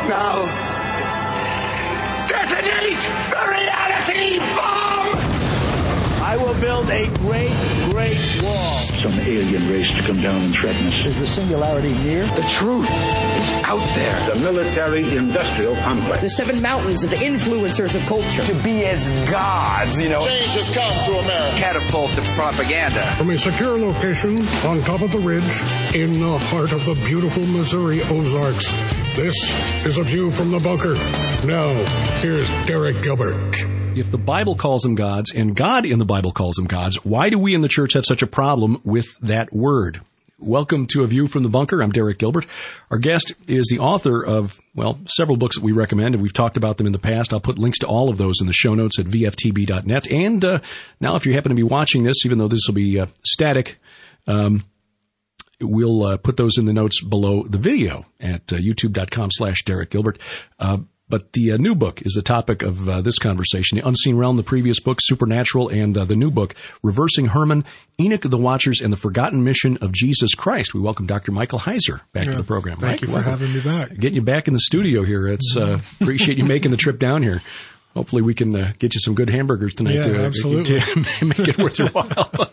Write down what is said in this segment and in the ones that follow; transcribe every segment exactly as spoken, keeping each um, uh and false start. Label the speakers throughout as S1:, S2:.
S1: Now, detonate the reality bomb!
S2: I will build a great, great wall.
S3: Some alien race to come down and threaten us.
S2: Is the singularity near?
S1: The truth is out there.
S3: The military-industrial complex.
S4: The seven mountains of the influencers of culture.
S1: To be as gods, you know.
S5: Change has come to America.
S1: Catapult of propaganda.
S6: From a secure location on top of the ridge in the heart of the beautiful Missouri Ozarks, this is A View from the Bunker. Now, here's Derek Gilbert.
S7: If the Bible calls them gods and God in the Bible calls them gods, why do we in the church have such a problem with that word? Welcome to A View from the Bunker. I'm Derek Gilbert. Our guest is the author of, well, several books that we recommend, and we've talked about them in the past. I'll put links to all of those in the show notes at v f t b dot net. And uh, now if you happen to be watching this, even though this will be uh, static, um, we'll uh, put those in the notes below the video at uh, youtube.com slash Derek Gilbert. Uh, But the uh, new book is the topic of uh, this conversation. The Unseen Realm, the previous book, Supernatural, and uh, the new book, Reversing Hermon, Enoch, the Watchers, and the Forgotten Mission of Jesus Christ. We welcome Doctor Michael Heiser back yeah, to the program.
S6: Thank
S7: Mike,
S6: you for
S7: welcome.
S6: having me back.
S7: Getting you back in the studio here. It's uh, appreciate you making the trip down here. Hopefully we can uh, get you some good hamburgers tonight
S6: yeah,
S7: to,
S6: absolutely.
S7: to make it worth your while.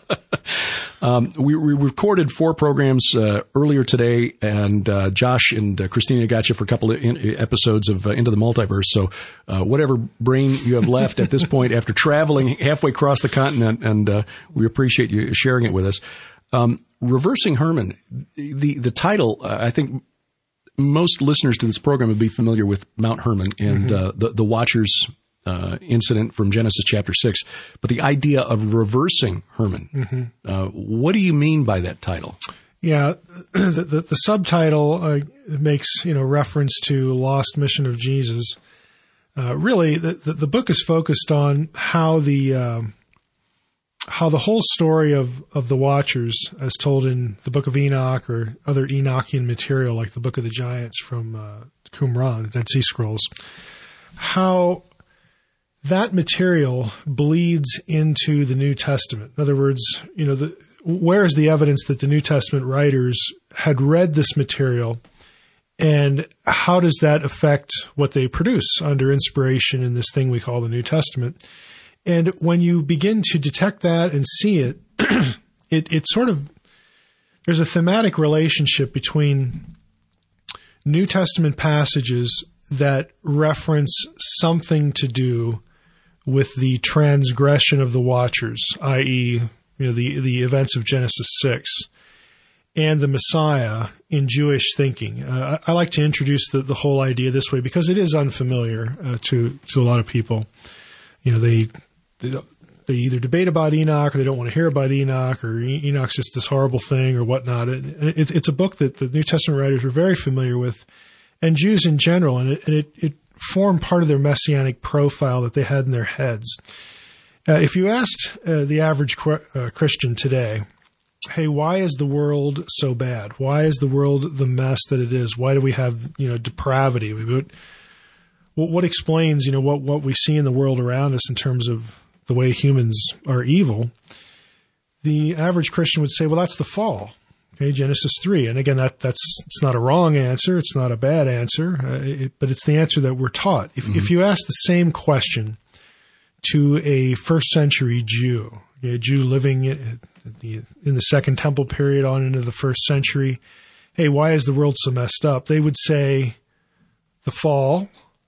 S7: Um, we, we recorded four programs uh, earlier today, and uh, Josh and uh, Christina got you for a couple of in- episodes of uh, Into the Multiverse. So uh, whatever brain you have left at this point after traveling halfway across the continent, and uh, we appreciate you sharing it with us. Um, Reversing Hermon, the, the title, uh, I think most listeners to this program would be familiar with Mount Hermon and mm-hmm. uh, the, the Watchers Uh, incident from Genesis chapter six, but the idea of reversing Hermon. Mm-hmm. Uh, what do you mean by that title?
S6: Yeah, the, the, the subtitle uh, makes you know reference to Lost Mission of Jesus. Uh, really, the, the the book is focused on how the uh, how the whole story of of the Watchers, as told in the Book of Enoch or other Enochian material like the Book of the Giants from uh, Qumran, Dead Sea Scrolls, how that material bleeds into the New Testament. In other words, you know, the, where is the evidence that the New Testament writers had read this material, and how does that affect what they produce under inspiration in this thing we call the New Testament? And when you begin to detect that and see it, it, it sort of, there's a thematic relationship between New Testament passages that reference something to do with the transgression of the Watchers, that is, you know, the, the events of Genesis six, and the Messiah in Jewish thinking. Uh, I, I like to introduce the, the whole idea this way because it is unfamiliar uh, to to a lot of people. You know, they, they they either debate about Enoch or they don't want to hear about Enoch, or Enoch's just this horrible thing or whatnot. It, it, it's a book that the New Testament writers were very familiar with, and Jews in general, and it, and it, it formed part of their messianic profile that they had in their heads. Uh, if you asked uh, the average qu- uh, Christian today, hey, why is the world so bad? Why is the world the mess that it is? Why do we have, you know, depravity? What, what explains, you know, what, what we see in the world around us in terms of the way humans are evil? The average Christian would say, well, that's the fall. Okay, Genesis three. And again, that that's it's not a wrong answer. It's not a bad answer, uh, it, but it's the answer that we're taught. If, mm-hmm. if you ask the same question to a first century Jew, a Jew living in the, in the Second Temple period on into the first century, hey, why is the world so messed up? They would say the fall,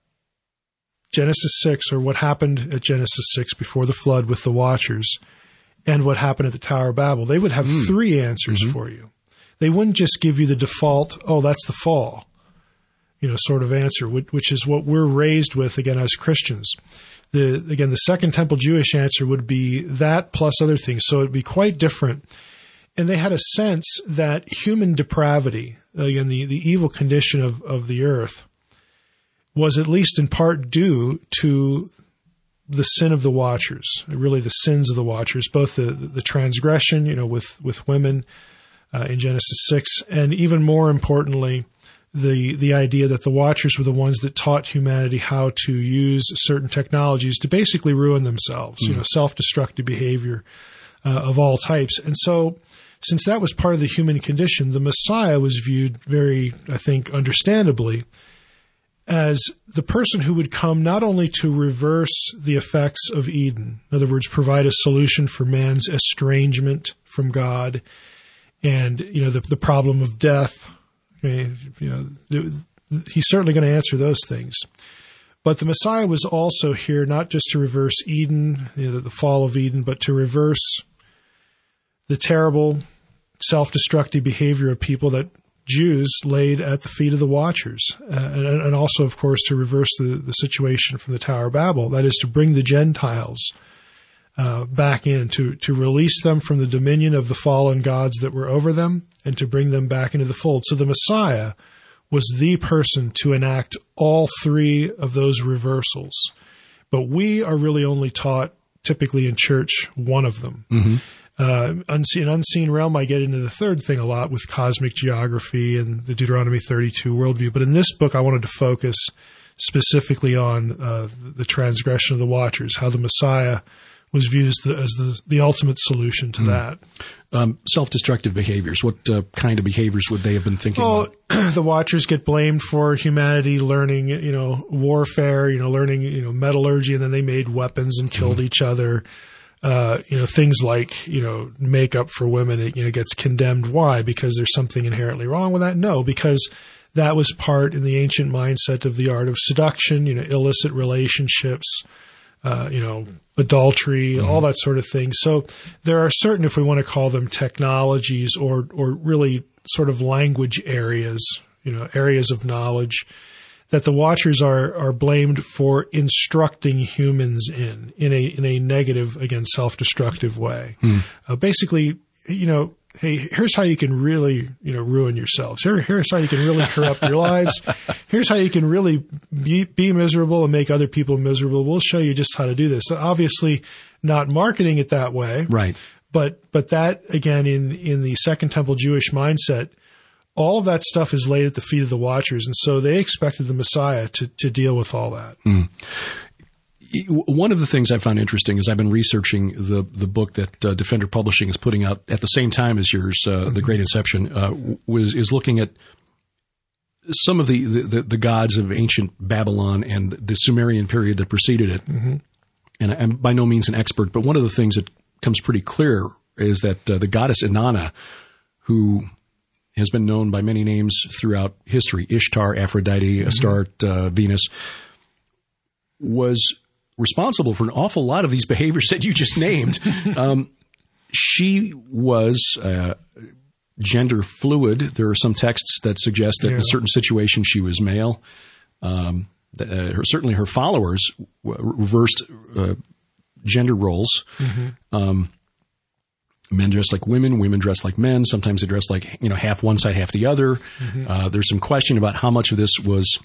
S6: Genesis six, or what happened at Genesis six before the flood with the Watchers, and what happened at the Tower of Babel. They would have mm. three answers mm-hmm. for you. They wouldn't just give you the default, oh, that's the fall, you know, sort of answer, which is what we're raised with, again, as Christians. The Again, the Second Temple Jewish answer would be that plus other things. So it'd be quite different. And they had a sense that human depravity, again, the, the evil condition of, of the earth, was at least in part due to the sin of the Watchers, really the sins of the Watchers, both the, the transgression, you know, with, with women, Uh, in Genesis six, and even more importantly, the the idea that the Watchers were the ones that taught humanity how to use certain technologies to basically ruin themselves, mm. you know, self-destructive behavior uh, of all types. And so, since that was part of the human condition, the Messiah was viewed very, I think, understandably as the person who would come not only to reverse the effects of Eden, in other words, provide a solution for man's estrangement from God, and you know the the problem of death. Okay, you know, the, he's certainly going to answer those things. But the Messiah was also here not just to reverse Eden, you know, the fall of Eden, but to reverse the terrible self-destructive behavior of people that Jews laid at the feet of the Watchers, uh, and, and also, of course, to reverse the, the situation from the Tower of Babel. That is, to bring the Gentiles uh, back in, to, to release them from the dominion of the fallen gods that were over them, and to bring them back into the fold. So the Messiah was the person to enact all three of those reversals. But we are really only taught, typically in church, one of them. Mm-hmm. Uh, unseen, unseen realm, I get into the third thing a lot with cosmic geography and the Deuteronomy thirty-two worldview. But in this book, I wanted to focus specifically on uh, the transgression of the Watchers, how the Messiah was viewed as the, as the, the ultimate solution to mm. that.
S7: Um, self-destructive behaviors. What uh, kind of behaviors would they have been thinking
S6: oh,
S7: about?
S6: The Watchers get blamed for humanity learning, you know, warfare, you know, learning, you know, metallurgy, and then they made weapons and killed mm. each other. Uh, you know, things like, you know, makeup for women, it, you know, gets condemned. Why? Because there's something inherently wrong with that? No, because that was part in the ancient mindset of the art of seduction, you know, illicit relationships, uh, you know, adultery, mm-hmm. all that sort of thing. So there are certain, if we want to call them technologies or, or really sort of language areas, you know, areas of knowledge that the Watchers are, are blamed for instructing humans in, in a, in a negative, again, self-destructive way. Hmm. Uh, basically, you know, hey, here's how you can really, you know, ruin yourselves. Here, here's how you can really corrupt your lives. Here's how you can really be, be miserable and make other people miserable. We'll show you just how to do this. So obviously not marketing it that way.
S7: Right.
S6: But, but that, again, in, in the Second Temple Jewish mindset, all of that stuff is laid at the feet of the Watchers, and so they expected the Messiah to, to deal with all that. Mm.
S7: One of the things I found interesting is I've been researching the the book that uh, Defender Publishing is putting out at the same time as yours, uh, mm-hmm. The Great Inception, uh, was is looking at some of the, the, the gods of ancient Babylon and the Sumerian period that preceded it. Mm-hmm. And I'm by no means an expert, but one of the things that comes pretty clear is that uh, the goddess Inanna, who has been known by many names throughout history, Ishtar, Aphrodite, mm-hmm. Astarte, uh, Venus, was responsible for an awful lot of these behaviors that you just named. um, she was uh, gender fluid. There are some texts that suggest that yeah. in certain situations she was male. Um, uh, her, certainly her followers w- reversed uh, gender roles. Mm-hmm. Um Men dress like women, women dress like men. Sometimes they dress like, you know, half one side, half the other. Mm-hmm. Uh, there's some question about how much of this was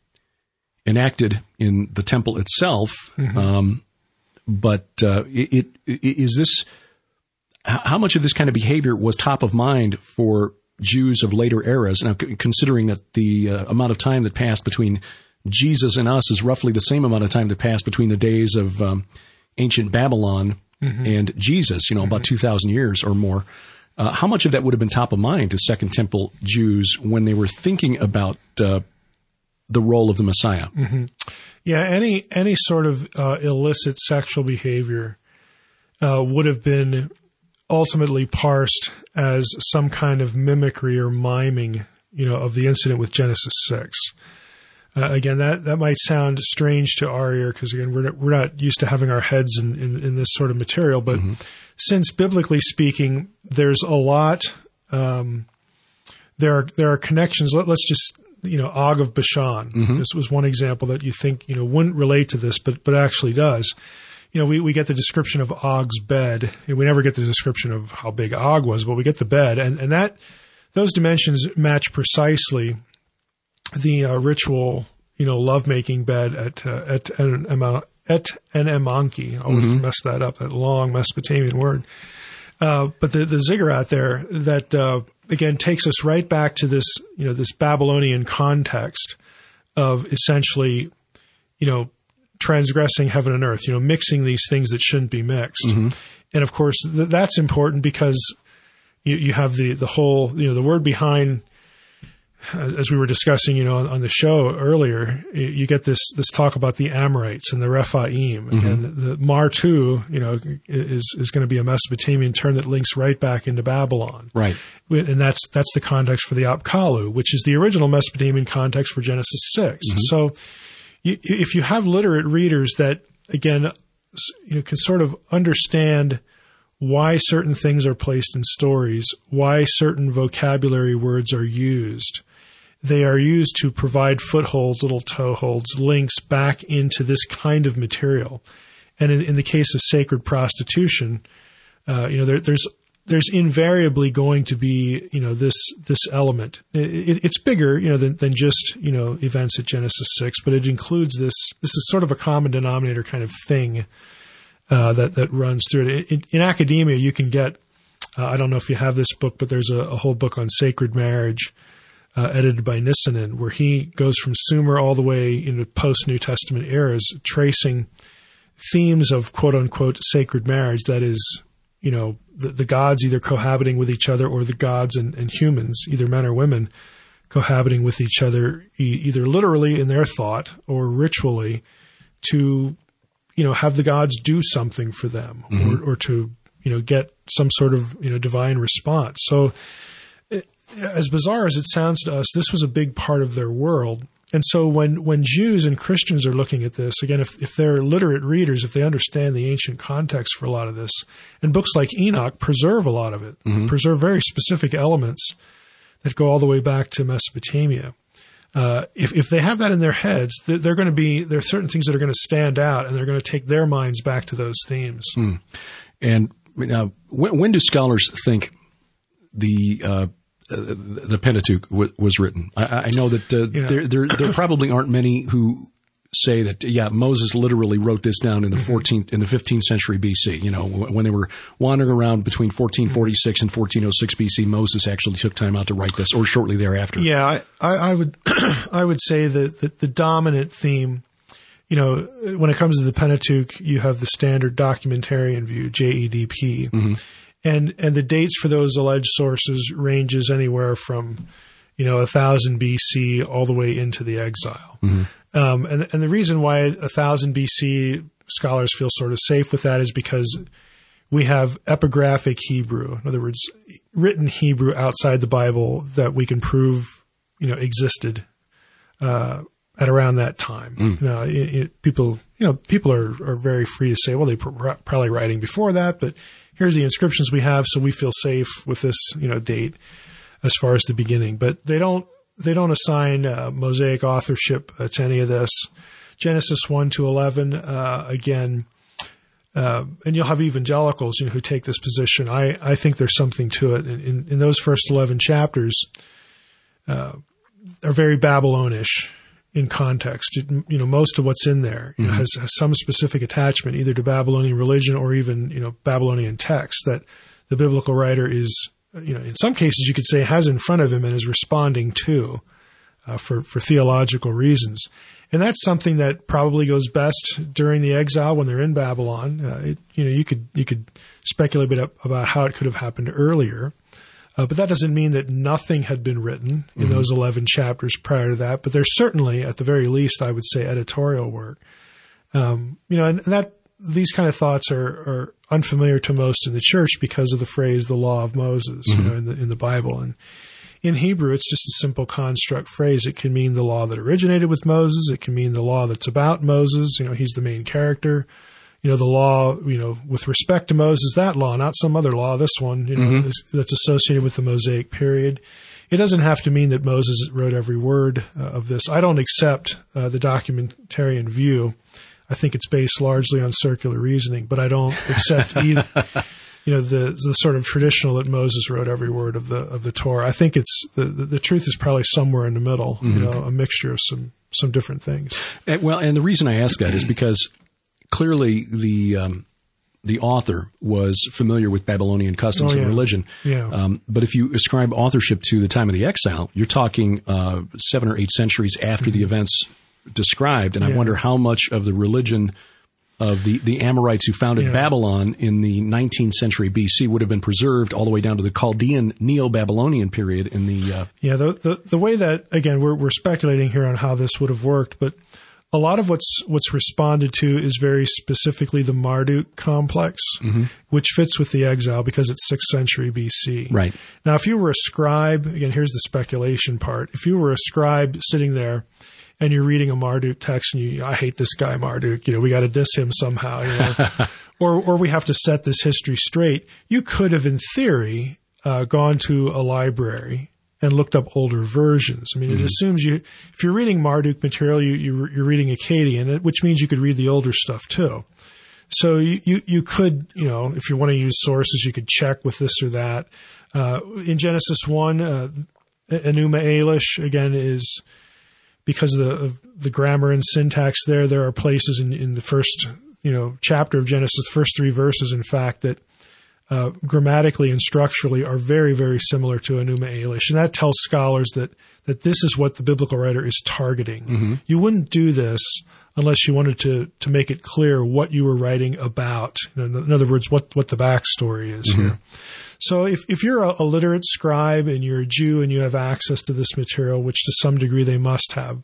S7: enacted in the temple itself. Mm-hmm. Um, but uh, it, it, is this, how much of this kind of behavior was top of mind for Jews of later eras? Now, considering that the uh, amount of time that passed between Jesus and us is roughly the same amount of time that passed between the days of um, ancient Babylon Mm-hmm. and Jesus, you know, mm-hmm. about two thousand years or more. Uh, how much of that would have been top of mind to Second Temple Jews when they were thinking about uh, the role of the Messiah?
S6: Mm-hmm. Yeah, any any sort of uh, illicit sexual behavior uh, would have been ultimately parsed as some kind of mimicry or miming, you know, of the incident with Genesis six. Uh, again, that, that might sound strange to our ear because, again, we're not, we're not used to having our heads in, in, in this sort of material. But mm-hmm. since biblically speaking, there's a lot, um, there are there are connections. Let, let's just, you know, Og of Bashan. Mm-hmm. This was one example that you think, you know, wouldn't relate to this, but but actually does. You know, we, we get the description of Og's bed. And we never get the description of how big Og was, but we get the bed. And, and that those dimensions match precisely the uh, ritual, you know, lovemaking bed at uh, at an at an Emanki. I always mm-hmm. mess that up, that long Mesopotamian word. Uh, but the the ziggurat there that uh, again takes us right back to this, you know, this Babylonian context of essentially, you know, transgressing heaven and earth, you know, mixing these things that shouldn't be mixed. Mm-hmm. And of course, th- that's important because you, you have the the whole, you know, the word behind as, as we were discussing, you know, on, on the show earlier, you get this this talk about the Amorites and the Rephaim, mm-hmm. and the Martu, you know, is is going to be a Mesopotamian term that links right back into Babylon,
S7: right?
S6: And that's that's the context for the Apkallu, which is the original Mesopotamian context for Genesis six. Mm-hmm. So, you, if you have literate readers that, again, you know, can sort of understand why certain things are placed in stories, why certain vocabulary words are used. They are used to provide footholds, little toeholds, links back into this kind of material. And in, in the case of sacred prostitution, uh, you know, there, there's there's invariably going to be, you know, this this element. It, it's bigger, you know, than, than just, you know, events at Genesis six, but it includes this. This is sort of a common denominator kind of thing. Uh, that, that runs through it. In, in academia, you can get, uh, I don't know if you have this book, but there's a, a whole book on sacred marriage, uh, edited by Nisanen, where he goes from Sumer all the way into post-New Testament eras, tracing themes of quote unquote sacred marriage. That is, you know, the, the gods either cohabiting with each other, or the gods and, and humans, either men or women, cohabiting with each other, e- either literally in their thought or ritually, to, you know, have the gods do something for them, mm-hmm. or, or to, you know, get some sort of, you know, divine response. So it, as bizarre as it sounds to us, this was a big part of their world. And so when, when Jews and Christians are looking at this, again, if, if they're literate readers, if they understand the ancient context for a lot of this, and books like Enoch preserve a lot of it, mm-hmm. preserve very specific elements that go all the way back to Mesopotamia. Uh, if, if they have that in their heads, they're, they're going to be, there are certain things that are going to stand out, and they're going to take their minds back to those themes.
S7: Mm. And uh, when, when do scholars think the uh, the Pentateuch w- was written? I, I know that uh, yeah. there, there there probably aren't many who say that, yeah, Moses literally wrote this down in the fourteenth, in the fifteenth century B C. You know, when they were wandering around between fourteen forty-six and fourteen oh six B C, Moses actually took time out to write this, or shortly thereafter.
S6: Yeah, I, I, I would, I would say that the, the dominant theme, you know, when it comes to the Pentateuch, you have the standard documentarian view, J E D P, mm-hmm. and and the dates for those alleged sources ranges anywhere from, you know, a thousand B C all the way into the exile. Mm-hmm. Um, and, and the reason why a thousand B C scholars feel sort of safe with that is because we have epigraphic Hebrew, in other words, written Hebrew outside the Bible that we can prove, you know, existed uh, at around that time. Mm. You know, it, it, people, you know, people are, are very free to say, well, they were probably writing before that, but here's the inscriptions we have, so we feel safe with this, you know, date as far as the beginning. But they don't. They don't assign uh, Mosaic authorship uh, to any of this. Genesis one to eleven, uh, again, uh, and you'll have evangelicals, you know, who take this position. I, I think there's something to it. In, in, in those first eleven chapters, uh, are very Babylonish in context. It, you know, most of what's in there, you mm-hmm. know, has, has some specific attachment either to Babylonian religion or even, you know, Babylonian text that the biblical writer is, you know, in some cases you could say has in front of him and is responding to uh, for, for theological reasons. And that's something that probably goes best during the exile when they're in Babylon. Uh, it, you know, you could, you could speculate about how it could have happened earlier. Uh, but that doesn't mean that nothing had been written in mm-hmm. those eleven chapters prior to that. But there's certainly, at the very least, I would say, editorial work. Um, you know, and, and that, these kind of thoughts are, are unfamiliar to most in the church because of the phrase "the law of Moses," mm-hmm. you know, in the in the Bible. And in Hebrew, it's just a simple construct phrase. It can mean the law that originated with Moses. It can mean the law that's about Moses. You know, he's the main character. You know, the law, you know, with respect to Moses, that law, not some other law. This one, you know, mm-hmm. is, that's associated with the Mosaic period. It doesn't have to mean that Moses wrote every word uh, of this. I don't accept uh, the documentarian view. I think it's based largely on circular reasoning, but I don't accept either, you know, the the sort of traditional that Moses wrote every word of the of the Torah. I think it's the the, the truth is probably somewhere in the middle, mm-hmm. you know, a mixture of some some different things.
S7: And, well, and the reason I ask that is because clearly the um, the author was familiar with Babylonian customs
S6: oh, yeah.
S7: and religion.
S6: Yeah.
S7: Um, but if you ascribe authorship to the time of the exile, you're talking uh, seven or eight centuries after mm-hmm. the events described, and yeah. I wonder how much of the religion of the, the Amorites who founded
S6: Yeah.
S7: Babylon in the nineteenth century B C would have been preserved all the way down to the Chaldean Neo-Babylonian period in the uh,
S6: Yeah, the, the the way that, again, we're we're speculating here on how this would have worked, but a lot of what's what's responded to is very specifically the Marduk complex, mm-hmm. which fits with the exile because it's sixth century B C.
S7: Right.
S6: Now, if you were a scribe, again, here's the speculation part. If you were a scribe sitting there and you're reading a Marduk text and you, I hate this guy Marduk, you know, we got to diss him somehow, you know, or or we have to set this history straight, you could have, in theory, uh, gone to a library and looked up older versions. I mean, mm-hmm. it assumes you, if you're reading Marduk material, you, you, you're reading Akkadian, which means you could read the older stuff too. So you, you, you could, you know, if you want to use sources, you could check with this or that. Uh, in Genesis one, uh, Enuma Elish, again, is because of the, of the grammar and syntax there, there are places in, in the first, you know, chapter of Genesis, the first three verses, in fact, that Uh, grammatically and structurally are very, very similar to Enuma Elish. And that tells scholars that, that this is what the biblical writer is targeting. Mm-hmm. You wouldn't do this unless you wanted to, to make it clear what you were writing about. You know, in other words, what, what the backstory is mm-hmm. here. So if, if you're a, a literate scribe and you're a Jew and you have access to this material, which to some degree they must have,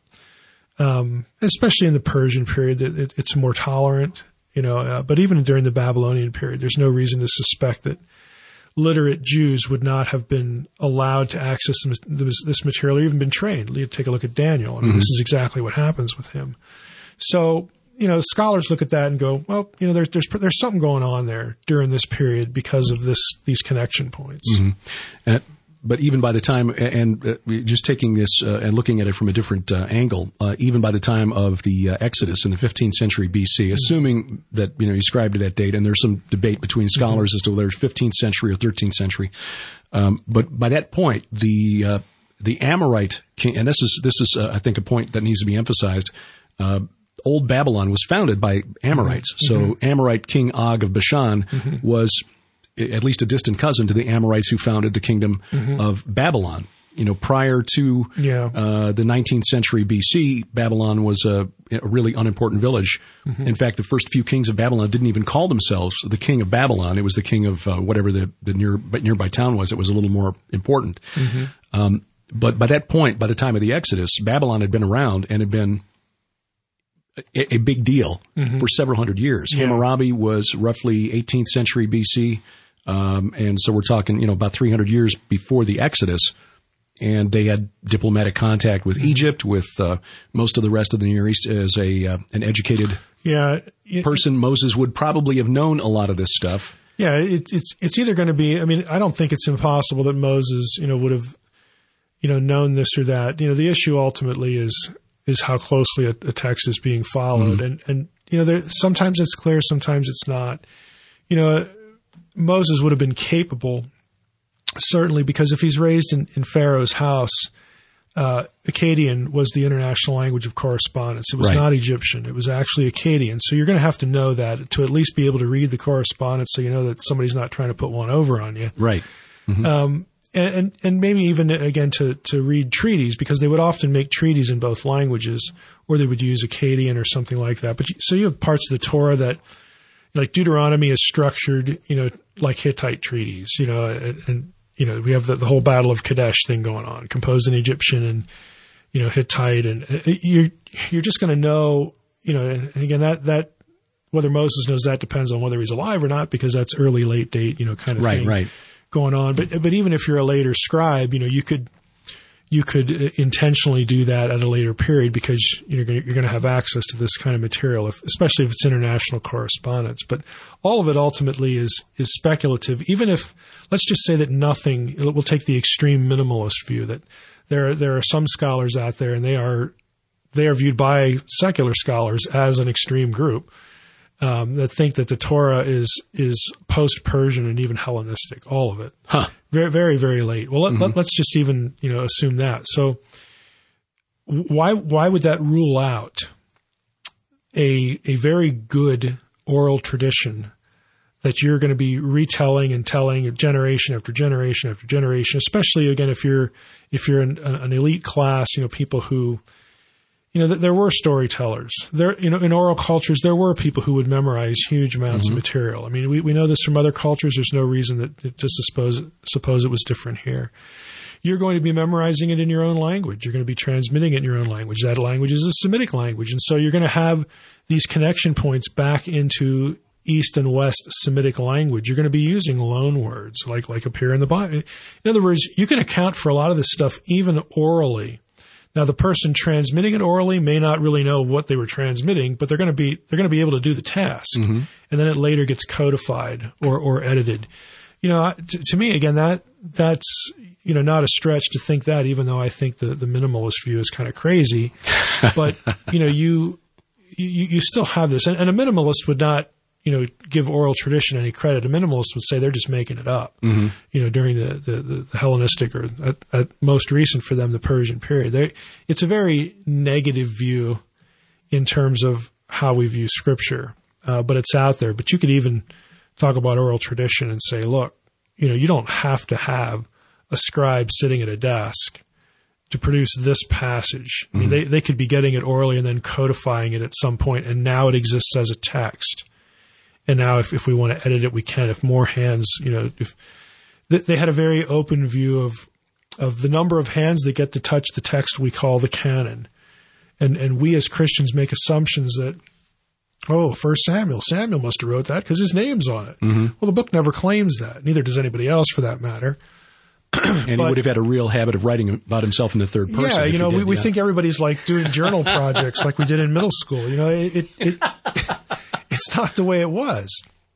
S6: um, especially in the Persian period, it, it, it's more tolerant. You know, uh, but even during the Babylonian period, there's no reason to suspect that literate Jews would not have been allowed to access this, this material or even been trained. You take a look at Daniel. I mean, mm-hmm. this is exactly what happens with him. So, you know, scholars look at that and go, well, you know, there's there's there's something going on there during this period because of this these connection points.
S7: Mm-hmm. Uh, But even by the time, and uh, just taking this uh, and looking at it from a different uh, angle, uh, even by the time of the uh, Exodus in the fifteenth century B C, assuming that, you know, you ascribe to that date, and there's some debate between scholars mm-hmm. as to whether it's fifteenth century or thirteenth century, um, but by that point, the uh, the Amorite king, and this is this is uh, I think a point that needs to be emphasized. Uh, Old Babylon was founded by Amorites, mm-hmm. so Amorite King Og of Bashan mm-hmm. was at least a distant cousin to the Amorites who founded the kingdom mm-hmm. of Babylon. You know, prior to
S6: yeah.
S7: uh, the nineteenth century B C, Babylon was a, a really unimportant village. Mm-hmm. In fact, the first few kings of Babylon didn't even call themselves the king of Babylon. It was the king of uh, whatever the, the near, nearby town was. It was a little more important. Mm-hmm. Um, but by that point, by the time of the Exodus, Babylon had been around and had been a, a big deal mm-hmm. for several hundred years.
S6: Yeah.
S7: Hammurabi was roughly eighteenth century B C. Um, and so we're talking, you know, about three hundred years before the Exodus, and they had diplomatic contact with mm-hmm. Egypt, with uh, most of the rest of the Near East. As a uh, an educated
S6: yeah, it,
S7: person, Moses would probably have known a lot of this stuff.
S6: Yeah, it, it's it's either going to be. I mean, I don't think it's impossible that Moses, you know, would have, you know, known this or that. You know, the issue ultimately is is how closely a, a text is being followed, mm-hmm. and and you know, there, sometimes it's clear, sometimes it's not. You know. Moses would have been capable, certainly, because if he's raised in, in Pharaoh's house, uh, Akkadian was the international language of correspondence. It was
S7: right.
S6: not Egyptian. It was actually Akkadian. So you're going to have to know that to at least be able to read the correspondence so you know that somebody's not trying to put one over on you.
S7: Right. Mm-hmm.
S6: Um, and, and, and maybe even, again, to, to read treaties, because they would often make treaties in both languages, or they would use Akkadian or something like that. But you, so you have parts of the Torah that, like Deuteronomy is structured, you know, like Hittite treaties, you know, and, and you know, we have the, the whole Battle of Kadesh thing going on, composed in Egyptian and, you know, Hittite, and you're, you're just going to know, you know, and again, that, that, whether Moses knows that depends on whether he's alive or not, because that's early, late date, you know, kind of
S7: right,
S6: thing
S7: right.
S6: going on. But, but even if you're a later scribe, you know, you could, you could intentionally do that at a later period because you're going to, you're going to have access to this kind of material, if, especially if it's international correspondence. But all of it ultimately is is speculative. Even if, let's just say that nothing, we'll take the extreme minimalist view that there are, there are some scholars out there, and they are they are viewed by secular scholars as an extreme group um, that think that the Torah is is post-Persian and even Hellenistic, all of it.
S7: Huh.
S6: Very, very, very late. Well, let,
S7: mm-hmm.
S6: let, let's just even, you know, assume that. So why, why would that rule out a, a very good oral tradition that you're going to be retelling and telling generation after generation after generation, especially again, if you're, if you're an, an elite class, you know, people who, you know, th- there were storytellers. There, you know, in oral cultures, there were people who would memorize huge amounts mm-hmm. of material. I mean, we, we know this from other cultures. There's no reason that to just suppose suppose it was different here. You're going to be memorizing it in your own language. You're going to be transmitting it in your own language. That language is a Semitic language, and so you're going to have these connection points back into East and West Semitic language. You're going to be using loan words like like appear in the Bible. In other words, you can account for a lot of this stuff even orally. Now, the person transmitting it orally may not really know what they were transmitting, but they're going to be they're going to be able to do the task, mm-hmm. and then it later gets codified or or edited. You know, to, to me, again, that that's you know not a stretch to think that, even though I think the the minimalist view is kind of crazy. But you know, you you, you still have this, and, and a minimalist would not you know give oral tradition any credit. A minimalist would say they're just making it up. Mm-hmm. You know, during the, the, the Hellenistic or at, at most recent for them, the Persian period. They, it's a very negative view in terms of how we view Scripture, uh, but it's out there. But you could even talk about oral tradition and say, look, you know, you don't have to have a scribe sitting at a desk to produce this passage. Mm-hmm. I mean, they, they could be getting it orally and then codifying it at some point, and now it exists as a text. And now if, if we want to edit it, we can. If more hands, you know, if they had a very open view of of the number of hands that get to touch the text we call the canon. And and we as Christians make assumptions that, oh, First Samuel, Samuel must have wrote that because his name's on it. Mm-hmm. Well, the book never claims that. Neither does anybody else for that matter.
S7: And but, he would have had a real habit of writing about himself in the third person.
S6: Yeah, you know, we, we
S7: yeah.
S6: think everybody's like doing journal projects like we did in middle school. You know, it, it, it it's not the way it was.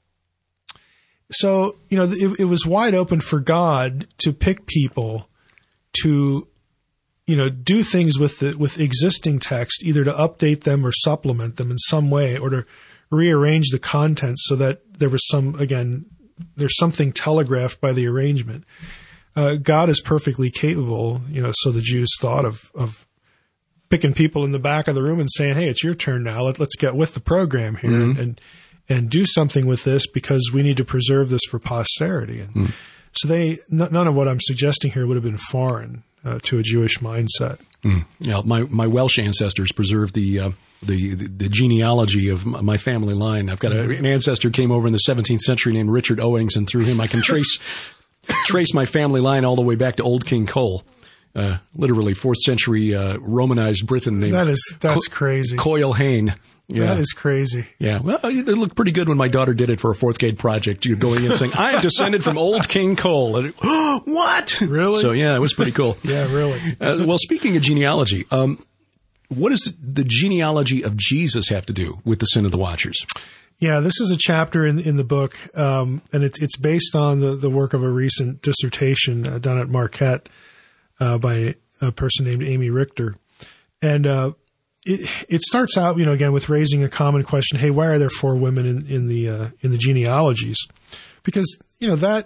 S6: So, you know, it, it was wide open for God to pick people to, you know, do things with the, with existing text, either to update them or supplement them in some way, or to rearrange the content so that there was some, again, there's something telegraphed by the arrangement. Uh, God is perfectly capable, you know, so the Jews thought of, of picking people in the back of the room and saying, hey, it's your turn now. Let, let's get with the program here mm-hmm. and, and, and do something with this because we need to preserve this for posterity. And mm. so they, n- none of what I'm suggesting here would have been foreign uh, to a Jewish mindset.
S7: Mm. Yeah, my, my Welsh ancestors preserved the, uh, the, the, the genealogy of my family line. I've got a, an ancestor came over in the seventeenth century named Richard Owings, and through him I can trace trace my family line all the way back to Old King Cole, uh, literally fourth century uh, Romanized Briton named
S6: that is that's Co- crazy.
S7: Coyle Hayne. Yeah.
S6: That is crazy.
S7: Yeah. Well, it looked pretty good when my daughter did it for a fourth grade project. You're going in saying, I am descended from Old King Cole. And it, oh, what?
S6: Really?
S7: So, yeah, it was pretty cool.
S6: Yeah, really.
S7: Uh, well, speaking of genealogy, um, what does the genealogy of Jesus have to do with the sin of the Watchers?
S6: Yeah, this is a chapter in in the book, um, and it's it's based on the, the work of a recent dissertation uh, done at Marquette uh, by a person named Amy Richter. And uh, it it starts out, you know, again with raising a common question: hey, why are there four women in in the uh, in the genealogies? Because you know that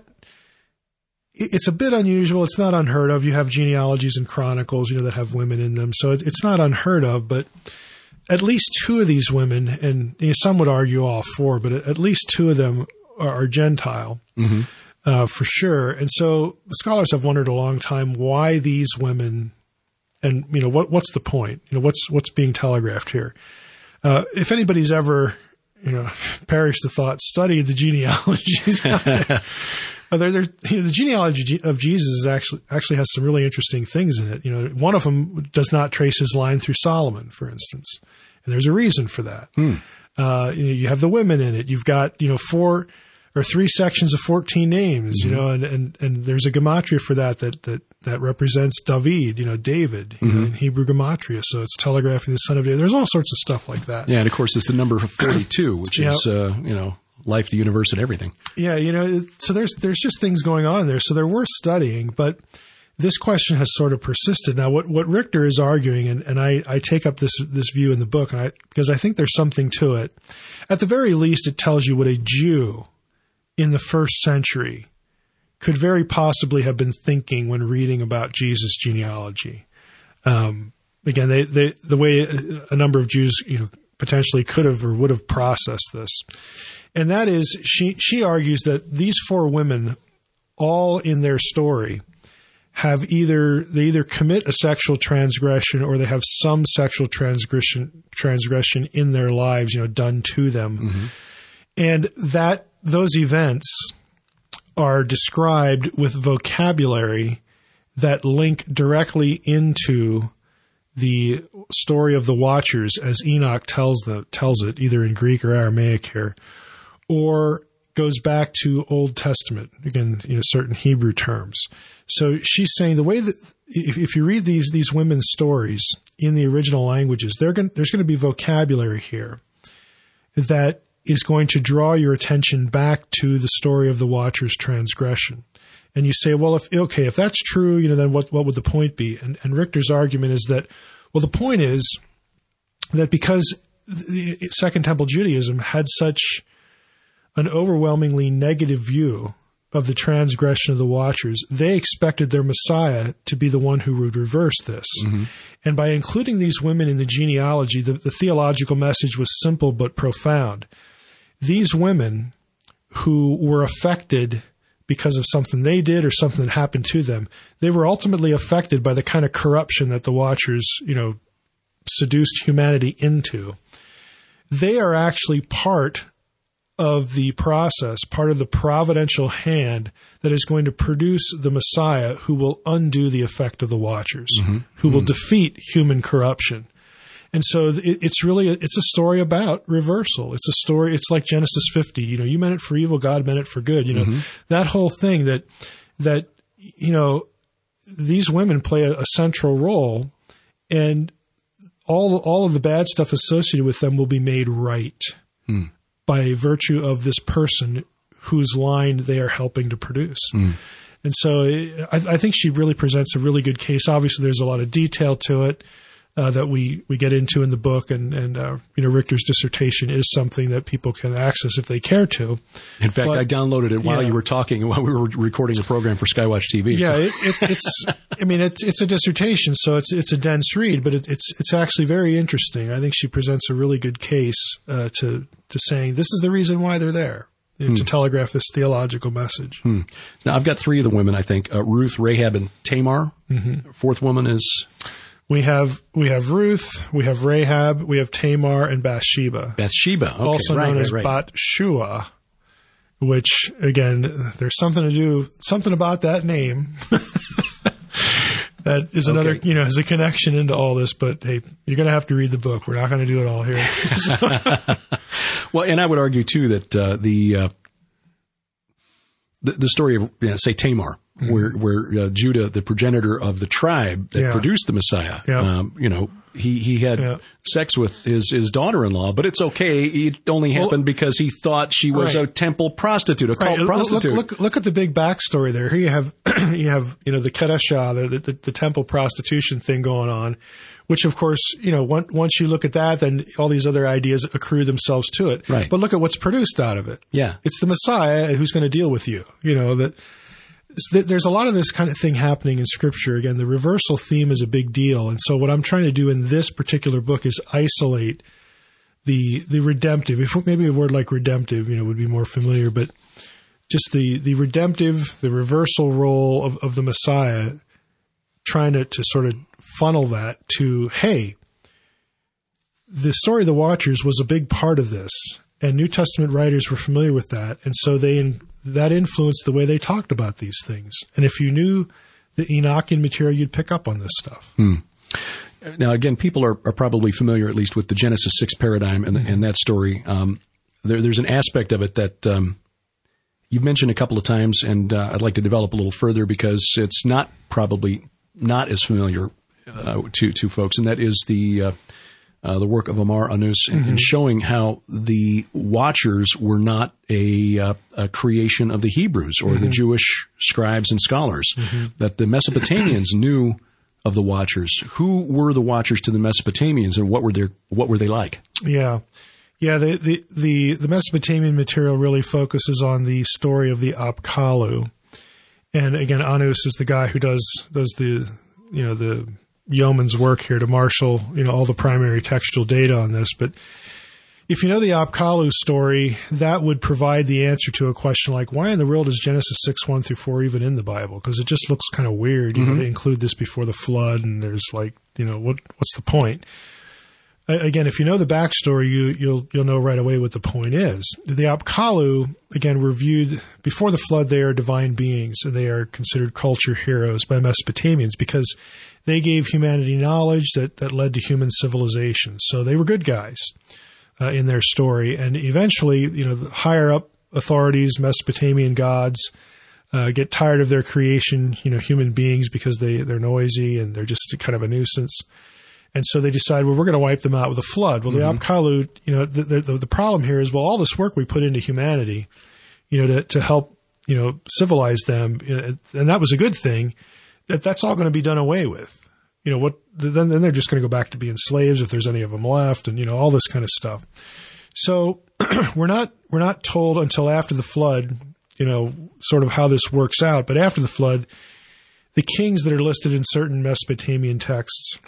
S6: it, it's a bit unusual. It's not unheard of. You have genealogies and chronicles, you know, that have women in them, so it, it's not unheard of, but at least two of these women, and you know, some would argue all four, but at least two of them are, are Gentile, mm-hmm. uh, for sure. And so scholars have wondered a long time why these women, and you know what what's the point? You know what's what's being telegraphed here? Uh, if anybody's ever you know perished the thought, studied the genealogies. Uh, there, there's, you know, the genealogy of Jesus is actually actually has some really interesting things in it. You know, one of them does not trace his line through Solomon, for instance, and there's a reason for that. Hmm. Uh, you know, you have the women in it. You've got you know four or three sections of fourteen names. Mm-hmm. You know, and, and and there's a gematria for that that that that represents David. You know, David you mm-hmm. know, in Hebrew gematria. So it's telegraphing the son of David. There's all sorts of stuff like that.
S7: Yeah, and of course it's the number forty-two, which yeah. is uh, you know. life, the universe, and everything.
S6: Yeah, you know, so there's there's just things going on in there. So they're worth studying, but this question has sort of persisted. Now, what, what Richter is arguing, and, and I, I take up this this view in the book, and I, because I think there's something to it. At the very least, it tells you what a Jew in the first century could very possibly have been thinking when reading about Jesus' genealogy. Um, again, they, they the way a number of Jews, you know, potentially could have or would have processed this. And that is, she, she argues that these four women, all in their story, have either, they either commit a sexual transgression or they have some sexual transgression, transgression in their lives, you know, done to them. Mm-hmm. And that, those events are described with vocabulary that link directly into the story of the Watchers as Enoch tells the, tells it, either in Greek or Aramaic here, or goes back to Old Testament, again, you know, certain Hebrew terms. So she's saying the way that if, if you read these these women's stories in the original languages, they're going, there's going to be vocabulary here that is going to draw your attention back to the story of the Watcher's transgression. And you say, well, if okay, if that's true, you know, then what what would the point be? And, and Richter's argument is that, well, the point is that because the Second Temple Judaism had such an overwhelmingly negative view of the transgression of the Watchers, they expected their Messiah to be the one who would reverse this. Mm-hmm. And by including these women in the genealogy, the, the theological message was simple but profound. These women who were affected because of something they did or something that happened to them, they were ultimately affected by the kind of corruption that the Watchers, you know, seduced humanity into. They are actually part of the process, part of the providential hand that is going to produce the Messiah who will undo the effect of the Watchers, mm-hmm. who will mm-hmm. defeat human corruption. And so it, it's really, a, it's a story about reversal. It's a story, it's like Genesis fifty, you know, you meant it for evil, God meant it for good. You know, mm-hmm. that whole thing that, that, you know, these women play a, a central role, and all, all of the bad stuff associated with them will be made right. Mm. By virtue of this person whose line they are helping to produce. Mm. And so I, I think she really presents a really good case. Obviously, there's a lot of detail to it uh, that we, we get into in the book. And, and uh, you know, Richter's dissertation is something that people can access if they care to.
S7: In fact,
S6: but,
S7: I downloaded it while
S6: yeah.
S7: you were talking, while we were recording a program for Skywatch T V.
S6: Yeah, it, it, it's, I mean, it's, it's a dissertation, so it's, it's a dense read, but it, it's, it's actually very interesting. I think she presents a really good case uh, to, to saying this is the reason why they're there, you know, hmm. to telegraph this theological message.
S7: Hmm. Now, I've got three of the women, I think, uh, Ruth, Rahab, and Tamar. Mm-hmm. Fourth woman is?
S6: We have we have Ruth, we have Rahab, we have Tamar, and Bathsheba.
S7: Bathsheba, okay.
S6: Also
S7: right,
S6: known
S7: right,
S6: as
S7: right.
S6: Bat-shua, which, again, there's something to do, something about that name. That is another, okay. you know, has a connection into all this, but hey, you're going to have to read the book. We're not going to do it all here.
S7: Well, and I would argue too that uh, the, uh, the the story of, you know, say, Tamar, mm-hmm. where where uh, Judah, the progenitor of the tribe that yeah. produced the Messiah, yeah. um, you know, he he had yeah. sex with his his daughter-in-law, but it's okay. It only happened well, because he thought she was right. a temple prostitute, a cult right. prostitute.
S6: Look, look, look at the big backstory there. Here you have you have you know the Kedeshah, the, the the temple prostitution thing going on, which of course, you know, once once you look at that, then all these other ideas accrue themselves to it.
S7: Right.
S6: But look at what's produced out of it.
S7: Yeah,
S6: it's the Messiah who's going to deal with you. You know that. There's a lot of this kind of thing happening in Scripture. Again, the reversal theme is a big deal. And so what I'm trying to do in this particular book is isolate the the redemptive. If maybe a word like redemptive, you know, would be more familiar, but just the, the redemptive, the reversal role of, of the Messiah, trying to, to sort of funnel that to, hey, the story of the Watchers was a big part of this, and New Testament writers were familiar with that, and so they in, that influenced the way they talked about these things. And if you knew the Enochian material, you'd pick up on this stuff.
S7: Hmm. Now, again, people are, are probably familiar, at least, with the Genesis six paradigm and, mm-hmm. and that story. Um, there, there's an aspect of it that um, you've mentioned a couple of times, and uh, I'd like to develop a little further because it's not probably not as familiar uh, to to folks, and that is the uh, uh, the work of Amar Anus in, mm-hmm. in showing how the Watchers were not a, uh, a creation of the Hebrews or mm-hmm. the Jewish scribes and scholars, mm-hmm. that the Mesopotamians knew of the Watchers. Who were the Watchers to the Mesopotamians, and what were their what were they like?
S6: Yeah. Yeah, the, the, the, the Mesopotamian material really focuses on the story of the Apkallu. And again, Anus is the guy who does does the, you know, the yeoman's work here to marshal, you know, all the primary textual data on this. But if you know the Apkallu story, that would provide the answer to a question like, why in the world is Genesis six, one through four even in the Bible? Because it just looks kind of weird, you mm-hmm. know, to include this before the flood, and there's like, you know, what what's the point? Again, if you know the backstory, you, you'll you'll know right away what the point is. The Apkallu, again, were viewed before the flood. They are divine beings, and they are considered culture heroes by Mesopotamians because they gave humanity knowledge that, that led to human civilization. So they were good guys uh, in their story. And eventually, you know, the higher up authorities, Mesopotamian gods, uh, get tired of their creation, you know, human beings, because they, they're noisy and they're just kind of a nuisance. And so they decide, well, we're going to wipe them out with a flood. Well, mm-hmm. the Apkallu, you know, the, the, the problem here is, well, all this work we put into humanity, you know, to, to help, you know, civilize them, and that was a good thing, that that's all going to be done away with. You know, what, then, then they're just going to go back to being slaves if there's any of them left, and, you know, all this kind of stuff. So we're not, we're not told until after the flood, you know, sort of how this works out. But after the flood, the kings that are listed in certain Mesopotamian texts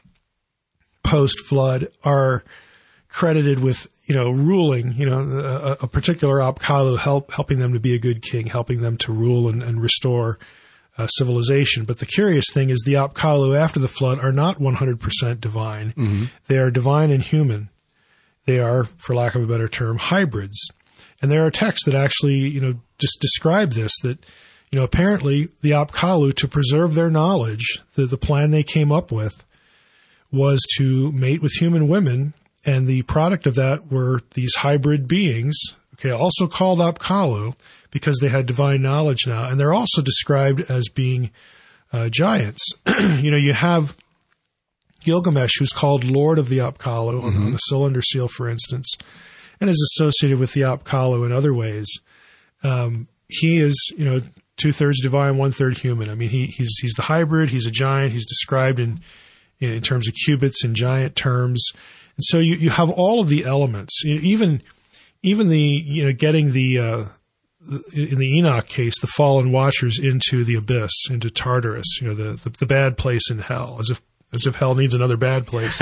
S6: post-flood are credited with, you know, ruling, you know, a, a particular Apkallu, help, helping them to be a good king, helping them to rule and, and restore uh, civilization. But the curious thing is the Apkallu after the flood are not one hundred percent divine. Mm-hmm. They are divine and human. They are, for lack of a better term, hybrids. And there are texts that actually, you know, just describe this, that, you know, apparently the Apkallu, to preserve their knowledge, the, the plan they came up with was to mate with human women, and the product of that were these hybrid beings, okay, also called Apkallu because they had divine knowledge now, and they're also described as being uh, giants. You know, you have Gilgamesh, who's called Lord of the Apkallu mm-hmm. on a cylinder seal, for instance, and is associated with the Apkallu in other ways. Um, he is, you know, two-thirds divine, one-third human. I mean, he, he's he's the hybrid, he's a giant, he's described in in terms of cubits and giant terms. And so you, you have all of the elements, you know, even, even the, you know, getting the, uh, the, in the Enoch case, the fallen watchers into the abyss, into Tartarus, you know, the, the, the bad place in hell, as if, as if hell needs another bad place.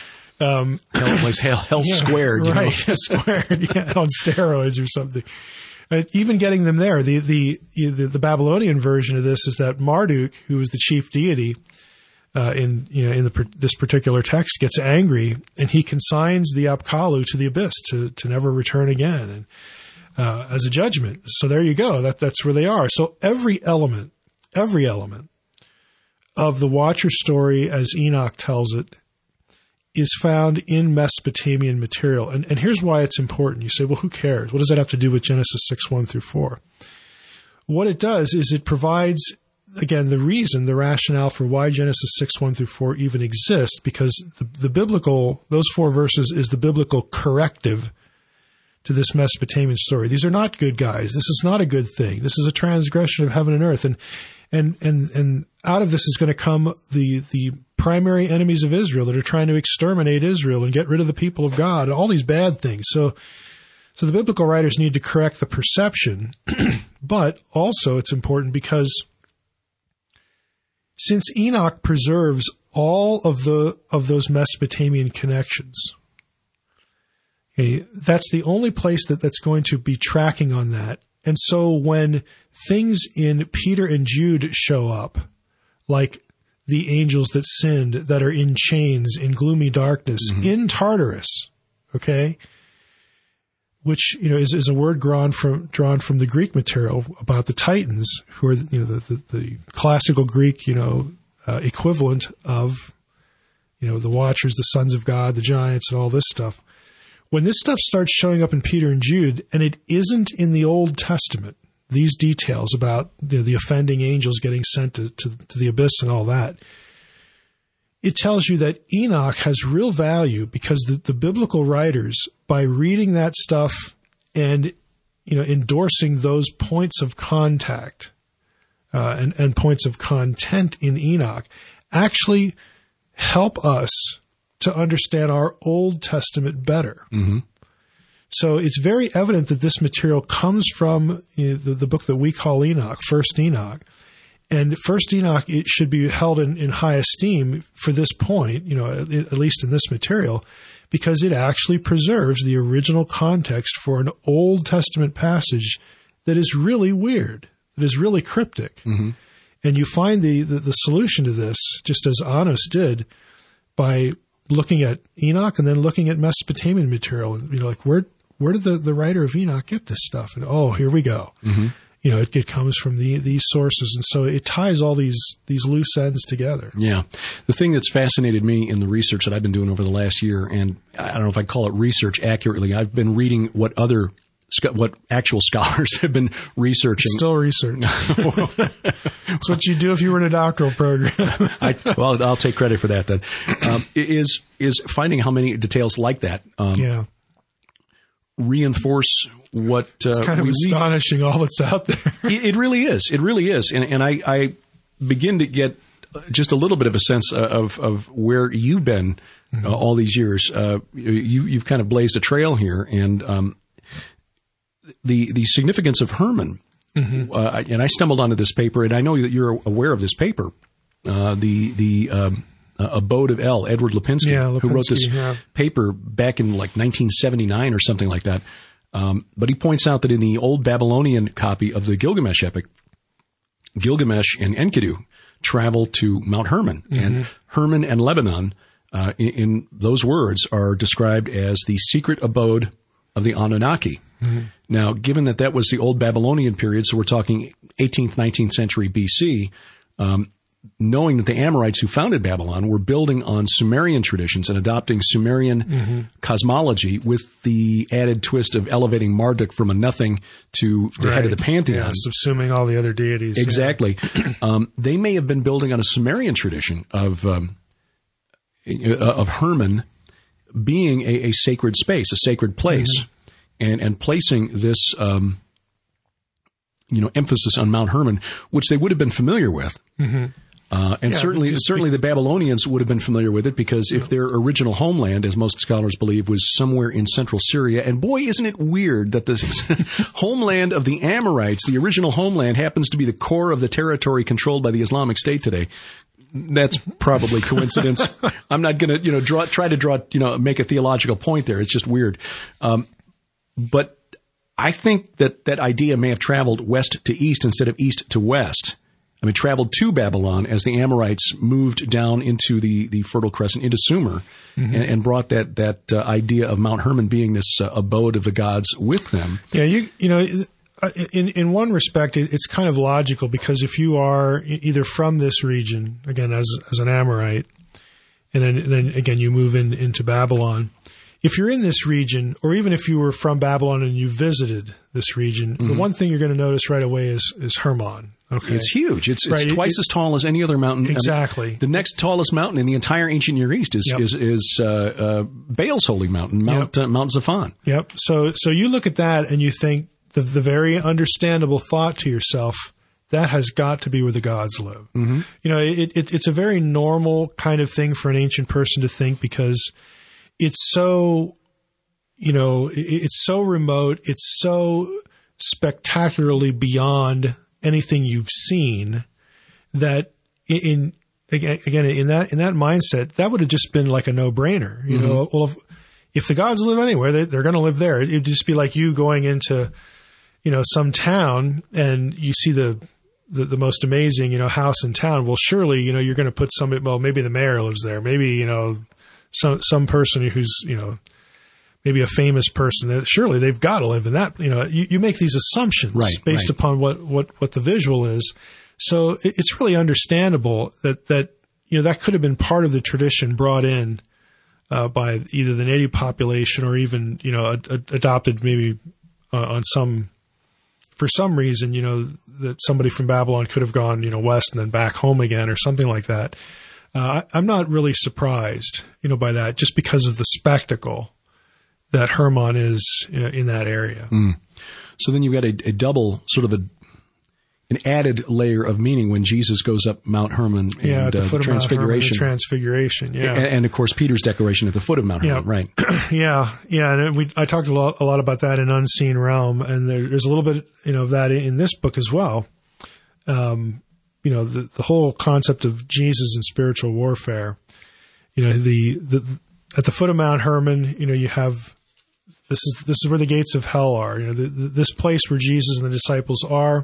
S6: Um,
S7: hell place, hell, hell
S6: yeah,
S7: squared, you
S6: right,
S7: know.
S6: squared, yeah, on steroids or something. Uh, even getting them there, the, the, the, the Babylonian version of this is that Marduk, who was the chief deity, Uh, in, you know, in the, this particular text, gets angry, and he consigns the Apkallu to the abyss to, to never return again, and, uh, as a judgment. So there you go. That, that's where they are. So every element, every element of the Watcher story as Enoch tells it is found in Mesopotamian material. And, and here's why it's important. You say, well, who cares? What does that have to do with Genesis six, one through four? What it does is it provides, again, the reason, the rationale for why Genesis six, one through four even exists, because the, the biblical, those four verses is the biblical corrective to this Mesopotamian story. These are not good guys. This is not a good thing. This is a transgression of heaven and earth. And, and, and, and out of this is going to come the, the primary enemies of Israel that are trying to exterminate Israel and get rid of the people of God, all these bad things. So, so the biblical writers need to correct the perception, but also it's important because since Enoch preserves all of the of those Mesopotamian connections, okay, that's the only place that, that's going to be tracking on that. And so when things in Peter and Jude show up, like the angels that sinned, that are in chains, in gloomy darkness, mm-hmm. in Tartarus, okay, which, you know, is, is a word drawn from, drawn from the Greek material about the Titans, who are, you know, the, the, the classical Greek, you know, uh, equivalent of, you know, the Watchers, the sons of God, the giants, and all this stuff. When this stuff starts showing up in Peter and Jude, and it isn't in the Old Testament, these details about, you know, the offending angels getting sent to, to, to the abyss and all that, it tells you that Enoch has real value because the, the biblical writers, by reading that stuff and, you know, endorsing those points of contact uh, and, and points of content in Enoch, actually help us to understand our Old Testament better. Mm-hmm. So it's very evident that this material comes from, you know, the, the book that we call Enoch, First Enoch, And First Enoch, it should be held in, in high esteem for this point, you know, at, at least in this material, because it actually preserves the original context for an Old Testament passage that is really weird, that is really cryptic. Mm-hmm. And you find the, the, the solution to this, just as Anos did, by looking at Enoch and then looking at Mesopotamian material. And, you know, like, where where did the, the writer of Enoch get this stuff? And, oh, here we go. Mm-hmm. You know, it, it comes from the, these sources. And so it ties all these, these loose ends together.
S7: Yeah. The thing that's fascinated me in the research that I've been doing over the last year, and I don't know if I call it research accurately, I've been reading what other what actual scholars have been researching.
S6: Still research. That's what you do if you were in a doctoral program.
S7: I, well, I'll take credit for that then. Um, is is finding how many details like that um,
S6: yeah.
S7: reinforce what uh,
S6: it's kind of
S7: we,
S6: astonishing, all that's out there.
S7: it, it really is. It really is. And, and I, I begin to get just a little bit of a sense of, of where you've been mm-hmm. uh, all these years. Uh, you, you've kind of blazed a trail here, and um, the the significance of Herman. Mm-hmm. Uh, and I stumbled onto this paper, and I know that you're aware of this paper, uh, the the um, uh, Abode of El, Edward Lipinski,
S6: yeah, Lipinski,
S7: who wrote this
S6: yeah.
S7: paper back in like nineteen seventy-nine or something like that. Um, but he points out that in the old Babylonian copy of the Gilgamesh epic, Gilgamesh and Enkidu travel to Mount Hermon, mm-hmm. and Hermon and Lebanon, uh, in, in those words, are described as the secret abode of the Anunnaki. Mm-hmm. Now, given that that was the old Babylonian period, so we're talking eighteenth, nineteenth century B C, um, knowing that the Amorites who founded Babylon were building on Sumerian traditions and adopting Sumerian mm-hmm. cosmology with the added twist of elevating Marduk from a nothing to the
S6: right.
S7: head of the pantheon.
S6: Yeah, subsuming all the other deities.
S7: Exactly. Yeah. um, they may have been building on a Sumerian tradition of um, of Hermon being a, a sacred space, a sacred place. Mm-hmm. And, and placing this, um, you know, emphasis on Mount Hermon, which they would have been familiar with. Mm-hmm. Uh, and yeah, certainly, certainly the Babylonians would have been familiar with it, because if their original homeland, as most scholars believe, was somewhere in central Syria, and boy, isn't it weird that the homeland of the Amorites, the original homeland, happens to be the core of the territory controlled by the Islamic State today. That's probably coincidence. I'm not going to, you know, draw, try to draw, you know, make a theological point there. It's just weird. Um, But I think that that idea may have traveled west to east instead of east to west. I mean, traveled to Babylon as the Amorites moved down into the, the Fertile Crescent, into Sumer, mm-hmm. and, and brought that that uh, idea of Mount Hermon being this uh, abode of the gods with them.
S6: Yeah, you you know, in in one respect, it, it's kind of logical, because if you are either from this region, again, as as an Amorite, and then, and then again you move in into Babylon. If you're in this region, or even if you were from Babylon and you visited this region, mm-hmm. the one thing you're going to notice right away is, is Hermon. Okay.
S7: It's huge. It's, it's
S6: right.
S7: twice
S6: it,
S7: as tall as any other mountain.
S6: Exactly.
S7: I mean, the next tallest mountain in the entire ancient Near East is yep. is, is uh, uh, Baal's holy mountain, Mount yep. uh, Mount Zaphon.
S6: Yep. So so you look at that and you think the the very understandable thought to yourself, that has got to be where the gods live. Mm-hmm. You know, it, it it's a very normal kind of thing for an ancient person to think, because it's so, you know, it's so remote, it's so spectacularly beyond anything you've seen, that in, again, in that, in that mindset, that would have just been like a no-brainer. You mm-hmm. know, well, if, if the gods live anywhere, they, they're going to live there. It'd just be like you going into, you know, some town and you see the, the, the most amazing, you know, house in town. Well, surely, you know, you're going to put somebody, well, maybe the mayor lives there. Maybe, you know, some, some person who's, you know, maybe a famous person, that surely they've got to live in that. You know, you, you make these assumptions
S7: right,
S6: based
S7: right.
S6: upon what, what, what the visual is. So it, it's really understandable that, that, you know, that could have been part of the tradition brought in, uh, by either the native population or even, you know, a, a, adopted maybe uh, on some, for some reason, you know, that somebody from Babylon could have gone, you know, west and then back home again or something like that. Uh, I, I'm not really surprised, you know, by that, just because of the spectacle that Hermon is in that area.
S7: Mm. So then you've got a, a double sort of a, an added layer of meaning when Jesus goes up Mount Hermon and
S6: yeah, at the
S7: uh,
S6: foot
S7: the
S6: of Mount Hermon, the
S7: Transfiguration.
S6: Transfiguration, yeah.
S7: And, and of course, Peter's declaration at the foot of Mount
S6: yeah.
S7: Hermon, right?
S6: yeah, yeah. And we, I talked a lot, a lot about that in Unseen Realm, and there, there's a little bit, you know, of that in this book as well. Um, you know, the, the whole concept of Jesus and spiritual warfare. You know, the, the at the foot of Mount Hermon, you know, you have this is this is where the gates of hell are. You know, the, the, this place where Jesus and the disciples are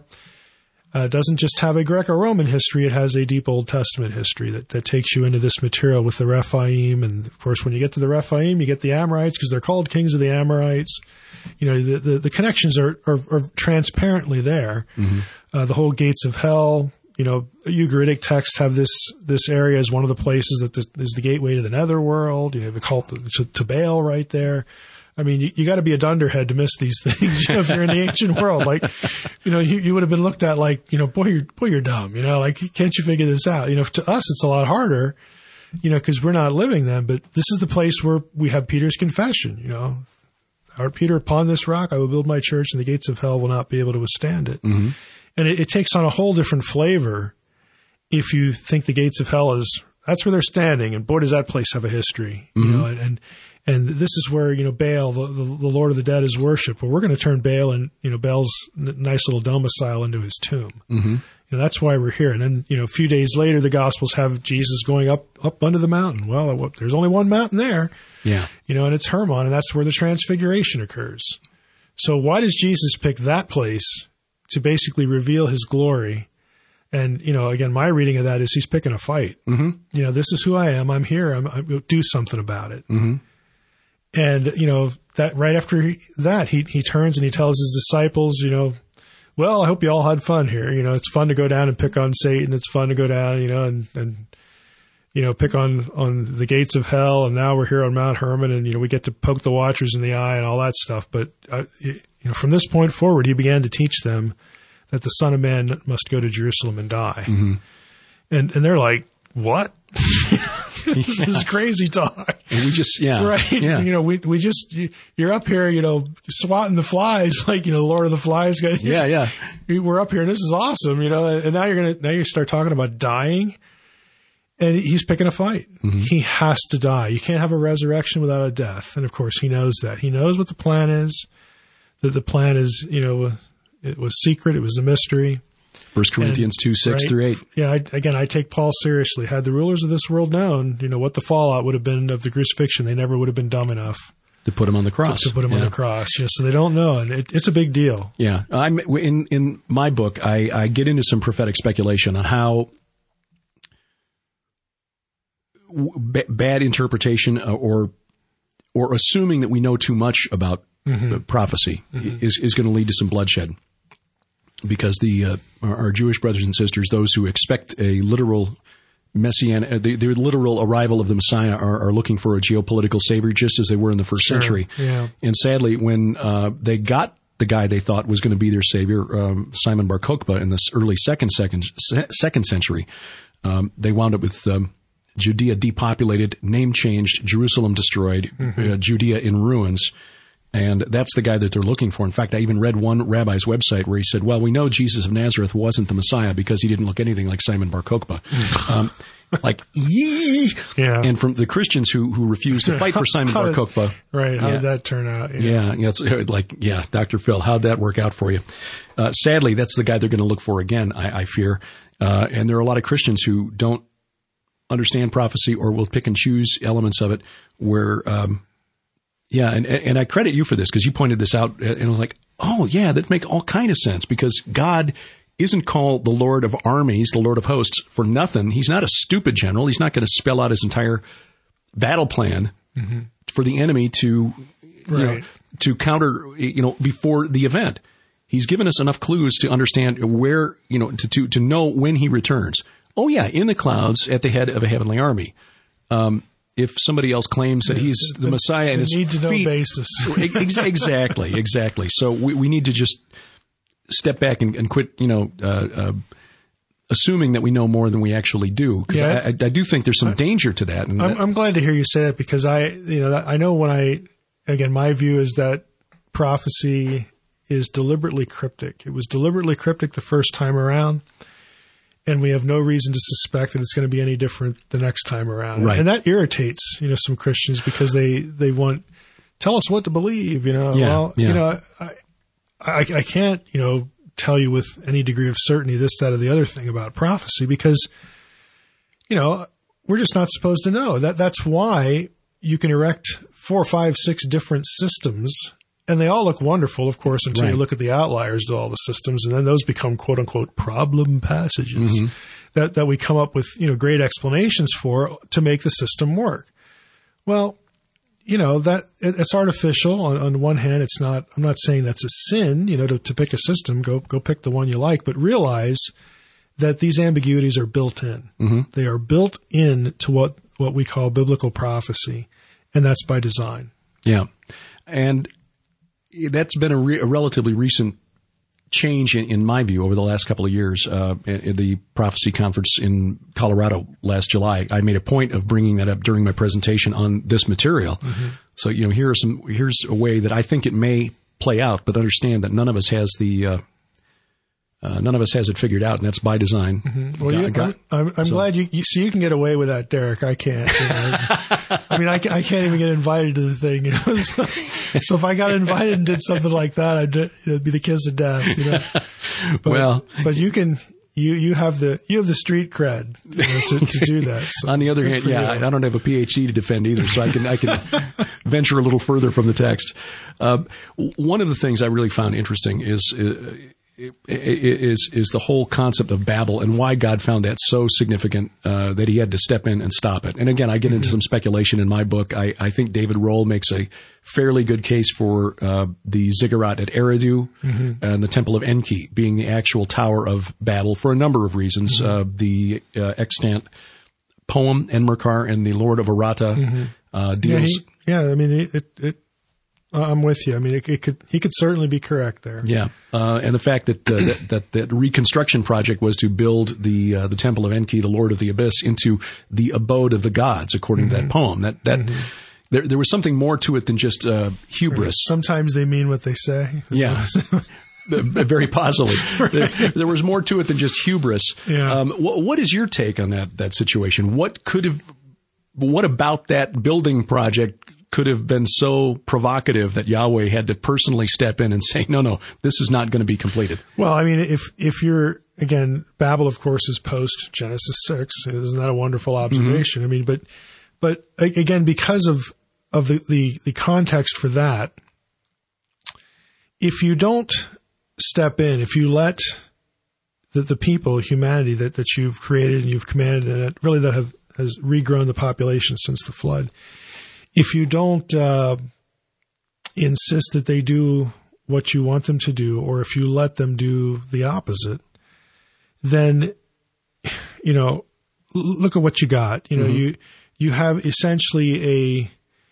S6: uh, doesn't just have a Greco-Roman history; it has a deep Old Testament history that, that takes you into this material with the Rephaim. And of course, when you get to the Rephaim, you get the Amorites because they're called kings of the Amorites. You know, the the, the connections are, are are transparently there. Mm-hmm. Uh, the whole gates of hell. You know, Ugaritic texts have this this area as one of the places that this, is the gateway to the netherworld. You have a cult to, to Baal right there. I mean, you, you got to be a dunderhead to miss these things. You know, if you're in the ancient world, like, you know, you, you would have been looked at like, you know, boy, you're boy, you're dumb. You know, like, can't you figure this out? You know, to us, it's a lot harder. You know, because we're not living them. But this is the place where we have Peter's confession. You know, our Peter, upon this rock I will build my church, and the gates of hell will not be able to withstand it. Mm-hmm. And it, it takes on a whole different flavor if you think the gates of hell is, that's where they're standing. And boy, does that place have a history, mm-hmm. you know, and, and, and this is where, you know, Baal, the, the, the Lord of the dead, is worshipped. Well, we're going to turn Baal and, you know, Baal's n- nice little domicile into his tomb. Mm-hmm. You know, that's why we're here. And then, you know, a few days later, the Gospels have Jesus going up, up under the mountain. Well, there's only one mountain there. Yeah. You know, and it's Hermon, and that's where the transfiguration occurs. So why does Jesus pick that place to basically reveal his glory? And, you know, again, my reading of that is he's picking a fight. Mm-hmm. You know, this is who I am. I'm here. I'm, I'm do something about it. Mm-hmm. And, you know, that right after he, that, he, he turns and he tells his disciples, you know, well, I hope you all had fun here. You know, it's fun to go down and pick on Satan. It's fun to go down, you know, and, and, you know, pick on, on the gates of hell. And now we're here on Mount Hermon, and, you know, we get to poke the watchers in the eye and all that stuff. But, uh, you know, from this point forward, he began to teach them that the Son of Man must go to Jerusalem and die. Mm-hmm. And, and they're like, what? This yeah. is crazy talk.
S7: And we just, yeah.
S6: Right.
S7: Yeah.
S6: You know, we, we just, you're up here, you know, swatting the flies, like, you know, Lord of the Flies guy.
S7: Yeah. Yeah.
S6: We're up here and this is awesome, you know, and now you're going to, now you start talking about dying, and he's picking a fight. Mm-hmm. He has to die. You can't have a resurrection without a death. And of course he knows that. He knows what the plan is, that the plan is, you know, it was secret. It was a mystery.
S7: First Corinthians and, two, six right, through eight.
S6: Yeah. I, again, I take Paul seriously. Had the rulers of this world known, you know, what the fallout would have been of the crucifixion, they never would have been dumb enough
S7: to put him on the cross.
S6: To, to put him yeah. on the cross. You know, so they don't know. And it, it's a big deal.
S7: Yeah. I'm in, in my book, I, I get into some prophetic speculation on how b- bad interpretation or, or assuming that we know too much about mm-hmm. prophecy mm-hmm. is, is going to lead to some bloodshed. Because the uh, our Jewish brothers and sisters, those who expect a literal messianic, the, the literal arrival of the Messiah, are, are looking for a geopolitical savior, just as they were in the first sure. century. Yeah. And sadly, when uh, they got the guy they thought was going to be their savior, um, Simon Bar Kokhba, in this early second second second century, um, they wound up with um, Judea depopulated, name changed, Jerusalem destroyed, mm-hmm. uh, Judea in ruins. And that's the guy that they're looking for. In fact, I even read one rabbi's website where he said, well, we know Jesus of Nazareth wasn't the Messiah because he didn't look anything like Simon Bar Kokhba. um, like, yee! Yeah. And from the Christians who, who refused to fight for Simon Bar Kokhba.
S6: Right. How
S7: yeah.
S6: did that turn out?
S7: Yeah. yeah, it's like, yeah, Doctor Phil, how'd that work out for you? Uh, sadly, that's the guy they're going to look for again, I, I fear. Uh, and there are a lot of Christians who don't understand prophecy or will pick and choose elements of it where, um, yeah, and and I credit you for this because you pointed this out, and I was like, oh, yeah, that makes all kind of sense because God isn't called the Lord of armies, the Lord of hosts, for nothing. He's not a stupid general. He's not going to spell out his entire battle plan mm-hmm. for the enemy to, right. you know, to counter, you know, before the event. He's given us enough clues to understand where, you know, to, to, to know when he returns. Oh, yeah, in the clouds at the head of a heavenly army. Um If somebody else claims that he's the, the Messiah and his
S6: need to know
S7: feet,
S6: basis.
S7: exactly, exactly. So we, we need to just step back and, and quit, you know, uh, uh, assuming that we know more than we actually do. Because yeah, I, I, I do think there's some I, danger to that. And
S6: I'm,
S7: that,
S6: I'm glad to hear you say that because I, you know, I know when I, again, my view is that prophecy is deliberately cryptic. It was deliberately cryptic the first time around. And we have no reason to suspect that it's going to be any different the next time around.
S7: Right.
S6: And that irritates, you know, some Christians because they, they want, tell us what to believe, you know.
S7: Yeah,
S6: well,
S7: yeah.
S6: you know, I, I, I can't, you know, tell you with any degree of certainty this, that, or the other thing about prophecy because, you know, we're just not supposed to know. That that's why you can erect four, five, six different systems, and they all look wonderful, of course, until
S7: right.
S6: you look at the outliers to all the systems, and then those become quote unquote problem passages mm-hmm. that that we come up with, you know, great explanations for to make the system work. Well, you know, that it, it's artificial. On, on one hand, it's not. I'm not saying that's a sin. You know, to, to pick a system, go go pick the one you like, but realize that these ambiguities are built in. Mm-hmm. They are built in to what, what we call biblical prophecy, and that's by design.
S7: Yeah. And that's been a, re- a relatively recent change in, in my view over the last couple of years. Uh, at the prophecy conference in Colorado last July, I made a point of bringing that up during my presentation on this material. Mm-hmm. So, you know, here are some, here's a way that I think it may play out, but understand that none of us has the, uh, Uh, none of us has it figured out, and that's by design.
S6: Mm-hmm. Well, you, I'm, I'm, I'm so. glad you, you see you can get away with that, Derek. I can't. You know? I mean, I, I can't even get invited to the thing. You know? so, so if I got invited and did something like that, I'd it'd be the kiss of death. You know? But,
S7: well,
S6: but you can. You you have the you have the street cred, you know, to, to do that. So
S7: on the other hand, yeah, you. I don't have a P H D to defend either, so I can I can venture a little further from the text. Uh, one of the things I really found interesting is. Uh, Is is the whole concept of Babel and why God found that so significant uh, that he had to step in and stop it. And again, I get into some speculation in my book. I, I think David Rohl makes a fairly good case for uh, the ziggurat at Eridu mm-hmm. and the Temple of Enki being the actual Tower of Babel for a number of reasons. Mm-hmm. Uh, the uh, extant poem Enmerkar and the Lord of Arata mm-hmm. uh, deals.
S6: Yeah, he, yeah, I mean it. it, it I'm with you. I mean, it, it could he could certainly be correct there.
S7: Yeah, uh, and the fact that, uh, that that that reconstruction project was to build the uh, the Temple of Enki, the Lord of the Abyss, into the abode of the gods, according mm-hmm. to that poem. That that mm-hmm. there there was something more to it than just uh, hubris.
S6: Sometimes they mean what they say.
S7: Yeah. Very possibly. There, there was more to it than just hubris.
S6: Yeah.
S7: Um, what, what is your take on that that situation? What could have? What about that building project could have been so provocative that Yahweh had to personally step in and say, no, no, this is not going to be completed?
S6: Well, I mean, if if you're, again, Babel, of course, is post Genesis six. Isn't that a wonderful observation? Mm-hmm. I mean, but but again, because of of the, the, the context for that, if you don't step in, if you let the, the people, humanity that, that you've created and you've commanded, and that really that have has regrown the population since the flood, if you don't uh, insist that they do what you want them to do, or if you let them do the opposite, then, you know, look at what you got. You know, mm-hmm. you you have essentially a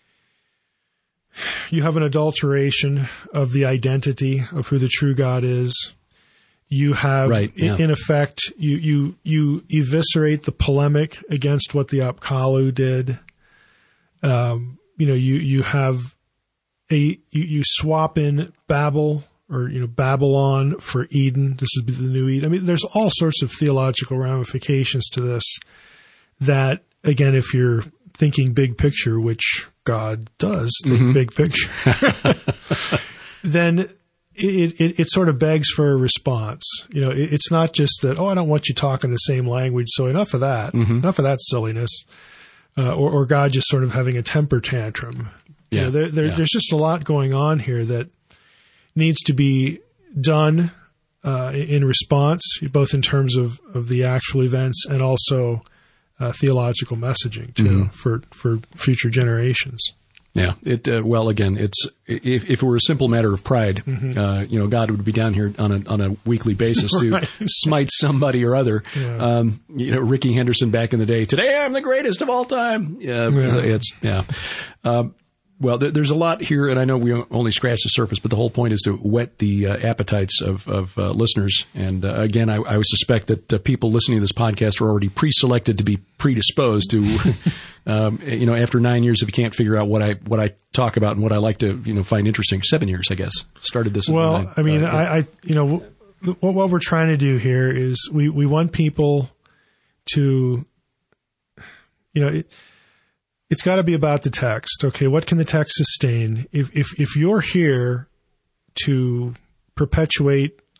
S6: you have an adulteration of the identity of who the true God is. You have,
S7: right, yeah.
S6: in effect, you you you eviscerate the polemic against what the Apkallu did. Um, you know, you, you have a, you, you swap in Babel or, you know, Babylon for Eden. This is the new Eden. I mean, there's all sorts of theological ramifications to this that, again, if you're thinking big picture, which God does think mm-hmm. big picture, then it, it, it sort of begs for a response. You know, it, it's not just that, oh, I don't want you talking the same language. So enough of that, mm-hmm. enough of that silliness. Uh, or, or God just sort of having a temper tantrum.
S7: Yeah,
S6: you know, there, there,
S7: yeah.
S6: There's just a lot going on here that needs to be done uh, in response, both in terms of, of the actual events and also uh, theological messaging too mm-hmm. for for future generations.
S7: Yeah. It uh, well, again, it's if, if it were a simple matter of pride, mm-hmm. uh, you know, God would be down here on a on a weekly basis
S6: right.
S7: to smite somebody or other. Yeah. Um, you know, Ricky Henderson back in the day. Today, I'm the greatest of all time. Yeah, yeah. It's yeah. Uh, well, th- there's a lot here, and I know we only scratched the surface, but the whole point is to whet the uh, appetites of, of uh, listeners. And uh, again, I, I would suspect that uh, people listening to this podcast are already pre-selected to be predisposed to, um, you know, after nine years, if you can't figure out what I what I talk about and what I like to, you know, find interesting. Seven years, I guess, started this.
S6: Well,
S7: my,
S6: I mean,
S7: uh,
S6: I, I, you know, what, what we're trying to do here is we, we want people to, you know. It, It's got to be about the text. Okay, what can the text sustain? If if if you're here to perpetuate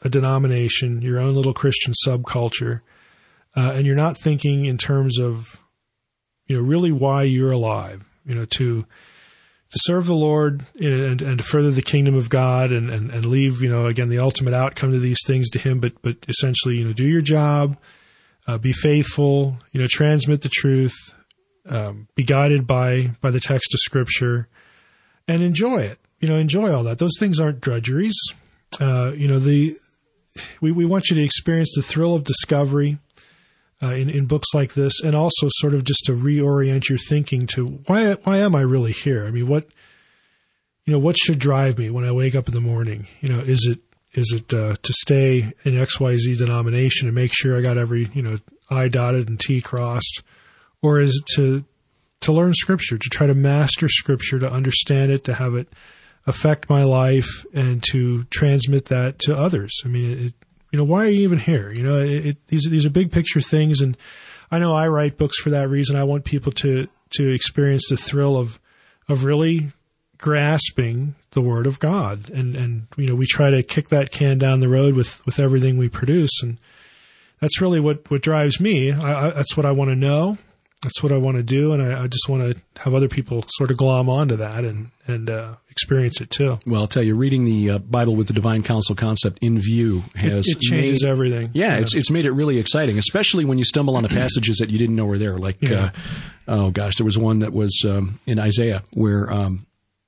S6: a denomination, your own little Christian subculture, uh, and you're not thinking in terms of, you know, really why you're alive, you know, to to serve the Lord and, and to further the kingdom of God and, and, and leave, you know, again, the ultimate outcome to these things to Him, but but essentially, you know, do your job, uh, be faithful, you know, transmit the truth, um, be guided by by the text of Scripture, and enjoy it. You know, enjoy all that. Those things aren't drudgeries. Uh, you know, the we, we want you to experience the thrill of discovery uh, in, in books like this, and also sort of just to reorient your thinking to why why am I really here? I mean, what you know, what should drive me when I wake up in the morning? You know, is it is it uh, to stay in X Y Z denomination and make sure I got every, you know, I dotted and T crossed, or is it to to learn Scripture, to try to master Scripture, to understand it, to have it affect my life, and to transmit that to others? I mean, it, you know, why are you even here? You know, it, it, these are, these are big picture things, and I know I write books for that reason. I want people to to experience the thrill of of really grasping the Word of God, and and you know, we try to kick that can down the road with with everything we produce, and that's really what what drives me. I, I, that's what I want to know. That's what I want to do, and I, I just want to have other people sort of glom onto that and and uh, experience it too.
S7: Well, I'll tell you, reading the uh, Bible with the Divine Counsel concept in view has
S6: it, it changes
S7: made,
S6: everything.
S7: Yeah,
S6: yeah,
S7: it's it's made it really exciting, especially when you stumble on passages that you didn't know were there. Like,
S6: yeah.
S7: uh, oh gosh, there was one that was um, in Isaiah where um,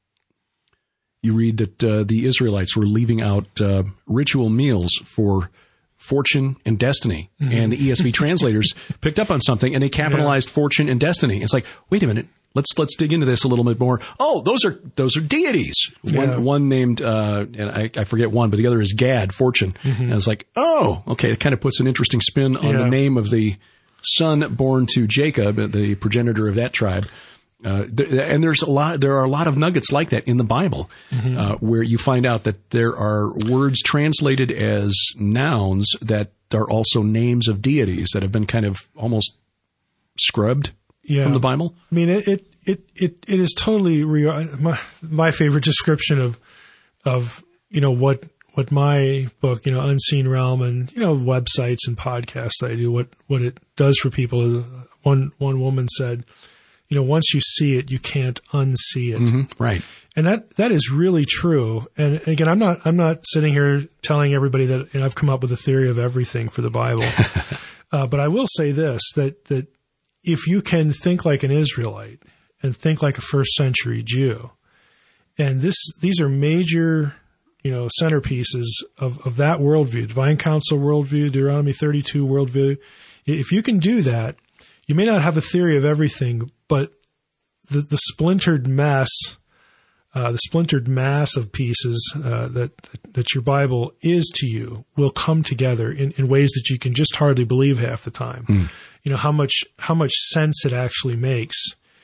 S7: you read that uh, the Israelites were leaving out uh, ritual meals for fortune and destiny. Mm-hmm. And the E S V translators picked up on something, and they capitalized yeah. fortune and destiny. It's like, wait a minute, let's let's dig into this a little bit more. Oh, those are those are deities.
S6: Yeah.
S7: One one named uh, and I, I forget one, but the other is Gad, fortune. Mm-hmm. And it's like, oh, okay, it kind of puts an interesting spin on
S6: yeah.
S7: the name of the son born to Jacob, the progenitor of that tribe. Uh, th- and there's a lot, there are a lot of nuggets like that in the Bible, mm-hmm. uh, where you find out that there are words translated as nouns that are also names of deities that have been kind of almost scrubbed
S6: yeah.
S7: from the Bible.
S6: I mean, it, it, it, it, it is totally re- my, my favorite description of, of, you know, what, what my book, you know, Unseen Realm, and, you know, websites and podcasts that I do, what, what it does for people is, one, one woman said, you know, once you see it, you can't unsee it.
S7: Mm-hmm. Right.
S6: And that, that is really true. And again, I'm not, I'm not sitting here telling everybody that, you know, I've come up with a theory of everything for the Bible. uh, but I will say this, that, that if you can think like an Israelite and think like a first century Jew, and this, these are major, you know, centerpieces of, of that worldview, Divine Counsel worldview, Deuteronomy thirty-two worldview. If you can do that, you may not have a theory of everything, but the, the splintered mess, uh, the splintered mass of pieces uh, that that your Bible is to you will come together in, in ways that you can just hardly believe half the time. Mm. You know, how much how much sense it actually makes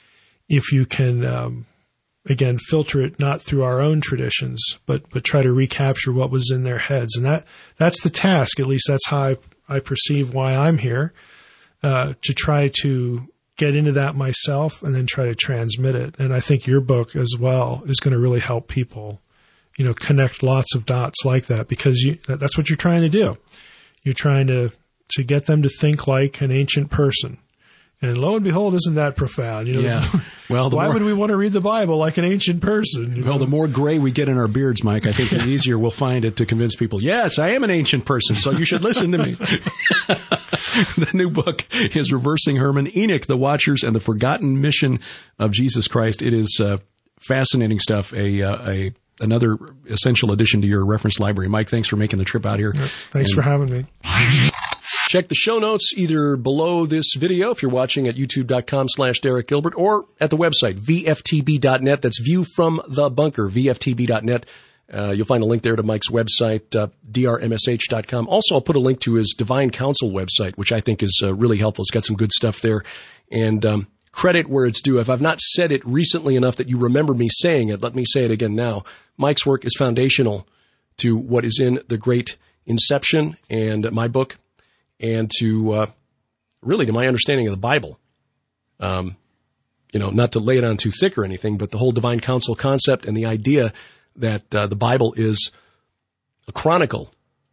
S6: if you can, um, again, filter it not through our own traditions, but but try to recapture what was in their heads. And that that's the task. At least that's how I, I perceive why I'm here. Uh, to try to get into that myself and then try to transmit it. And I think your book as well is going to really help people, you know, connect lots of dots like that, because you, that's what you're trying to do. You're trying to, to get them to think like an ancient person. And lo and behold, isn't that profound? You know,
S7: yeah. Well,
S6: why
S7: more,
S6: would we want to read the Bible like an ancient person?
S7: Well, know? The more gray we get in our beards, Mike, I think the easier we'll find it to convince people, yes, I am an ancient person, so you should listen to me. The new book is Reversing Herman, Enoch, the Watchers, and the Forgotten Mission of Jesus Christ. It is uh, fascinating stuff, a, uh, a another essential addition to your reference library. Mike, thanks for making the trip out here.
S6: Thanks and for having me.
S7: Check the show notes either below this video if you're watching at youtube.com slash Derek Gilbert, or at the website, V F T B dot net. That's View from the Bunker, V F T B dot net. Uh, you'll find a link there to Mike's website, uh, D R M S H dot com. Also, I'll put a link to his Divine Counsel website, which I think is uh, really helpful. It's got some good stuff there. And um, credit where it's due. If I've not said it recently enough that you remember me saying it, let me say it again now. Mike's work is foundational to what is in The Great Inception and my book, and to uh, really to my understanding of the Bible. Um, you know, not to lay it on too thick or anything, but the whole Divine Counsel concept and the idea that uh, the Bible is a chronicle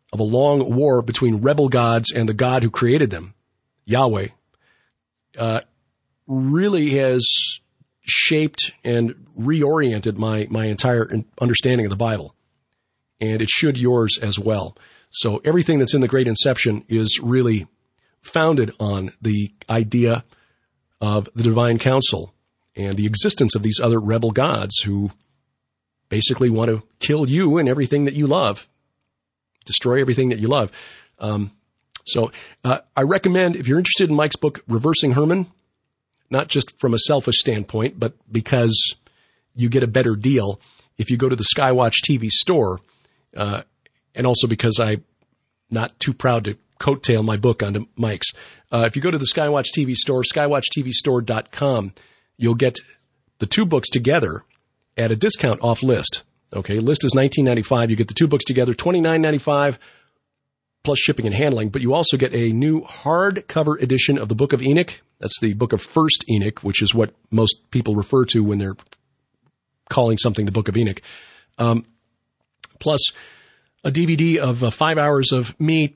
S7: of a long war between rebel gods and the God who created them, Yahweh, uh, really has shaped and reoriented my, my entire understanding of the Bible. And it should yours as well. So everything that's in the Great Inception is really founded on the idea of the divine council and the existence of these other rebel gods who basically want to kill you and everything that you love, destroy everything that you love. Um, so uh, I recommend, if you're interested in Mike's book, Reversing Herman, not just from a selfish standpoint, but because you get a better deal if you go to the Skywatch T V store, uh, and also because I'm not too proud to coattail my book onto Mike's. Uh, if you go to the Skywatch T V store, skywatch t v store dot com, you'll get the two books together at a discount off list. Okay, list is nineteen ninety-five. You get the two books together, twenty-nine ninety-five plus shipping and handling. But you also get a new hardcover edition of the Book of Enoch. That's the Book of First Enoch, which is what most people refer to when they're calling something the Book of Enoch. Um, plus a D V D of uh, five hours of me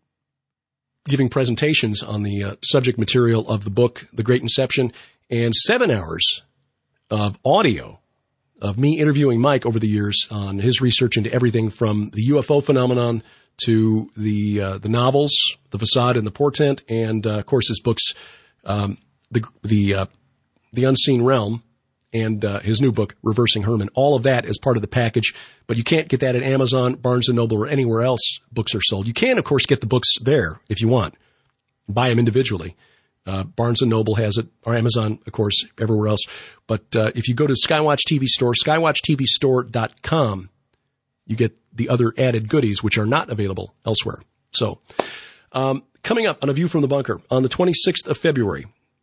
S7: giving presentations on the uh, subject material of the book, The Great Inception, and seven hours of audio of me interviewing Mike over the years on his research into everything from the U F O phenomenon to the uh, the novels, The Facade and the Portent, and uh, of course his books, um, the the uh, the Unseen Realm, and uh, his new book, Reversing Herman. All of that is part of the package, but you can't get that at Amazon, Barnes and Noble, or anywhere else books are sold. You can, of course, get the books there if you want. Buy them individually. Uh, Barnes and Noble has it, or Amazon, of course, everywhere else. But uh, if you go to Skywatch T V Store, skywatch t v store dot com, you get the other added goodies, which are not available elsewhere. So, um, coming up on A View from the Bunker, on the twenty-sixth of February,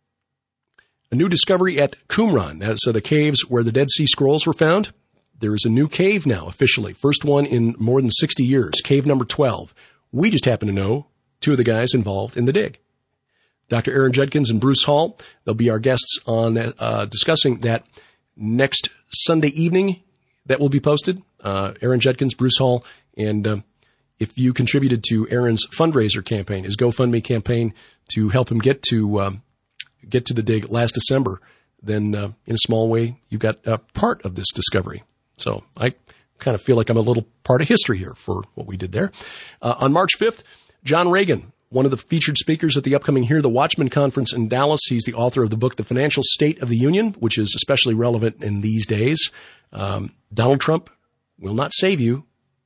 S7: a new discovery at Qumran. That's uh, the caves where the Dead Sea Scrolls were found. There is a new cave now, officially. First one in more than sixty years. Cave number twelve. We just happen to know two of the guys involved in the dig. Doctor Aaron Judkins and Bruce Hall. They'll be our guests on that, uh, discussing that next Sunday evening. That will be posted. Uh, Aaron Judkins, Bruce Hall, and uh, if you contributed to Aaron's fundraiser campaign, his GoFundMe campaign to help him get to um, get to the dig last December, then uh, in a small way, you got uh, part of this discovery. So I kind of feel like I'm a little part of history here for what we did there. Uh, on March fifth, John Reagan, one of the featured speakers at the upcoming Hear the Watchman conference in Dallas. He's the author of the book, The Financial State of the Union, which is especially relevant in these days. Um, Donald Trump will not save you.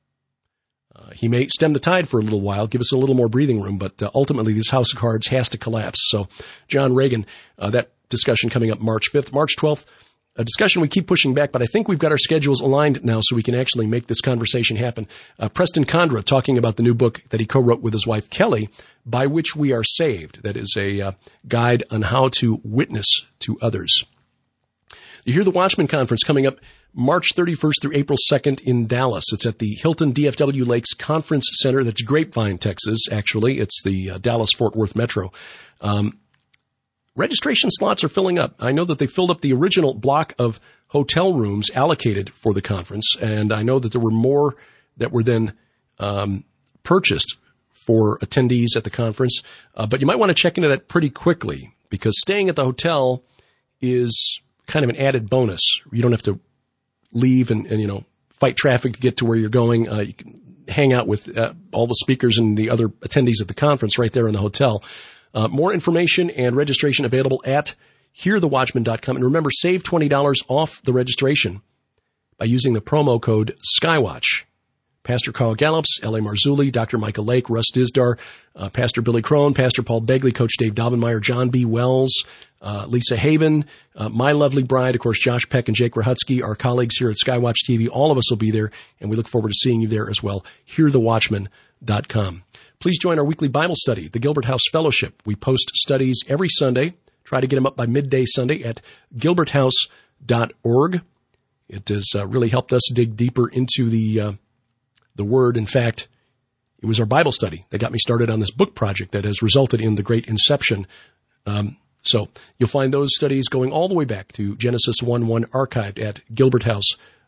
S7: Uh, he may stem the tide for a little while, give us a little more breathing room, but uh, ultimately this house of cards has to collapse. So John Reagan, uh, that discussion coming up March fifth. March twelfth, a discussion we keep pushing back, but I think we've got our schedules aligned now so we can actually make this conversation happen. Uh, Preston Condra talking about the new book that he co-wrote with his wife Kelly, By Which We Are Saved. That is a uh, guide on how to witness to others. You hear the Watchman Conference coming up March thirty-first through April second in Dallas. It's at the Hilton D F W Lakes Conference Center. That's Grapevine, Texas, actually. It's the uh, Dallas-Fort Worth Metro. Um, registration slots are filling up. I know that they filled up the original block of hotel rooms allocated for the conference, and I know that there were more that were then um, purchased for attendees at the conference. Uh, but you might want to check into that pretty quickly, because staying at the hotel is kind of an added bonus. You don't have to leave and, and, you know, fight traffic to get to where you're going. Uh, you can hang out with uh, all the speakers and the other attendees at the conference right there in the hotel. Uh, more information and registration available at hear the watchman dot com. And remember, save twenty dollars off the registration by using the promo code Skywatch. Pastor Carl Gallups, L A Marzulli, Doctor Michael Lake, Russ Dizdar, uh, Pastor Billy Crone, Pastor Paul Begley, Coach Dave Daubenmeier, John B. Wells, uh, Lisa Haven, uh, my lovely bride, of course, Josh Peck and Jake Rahutsky, our colleagues here at Skywatch T V. All of us will be there, and we look forward to seeing you there as well. hear the watchman dot com. Please join our weekly Bible study, the Gilbert House Fellowship. We post studies every Sunday. Try to get them up by midday Sunday at gilbert house dot org. It has uh, really helped us dig deeper into the uh, the Word. In fact, it was our Bible study that got me started on this book project that has resulted in The Great Inception. Um, so you'll find those studies going all the way back to Genesis one one archived at gilbert house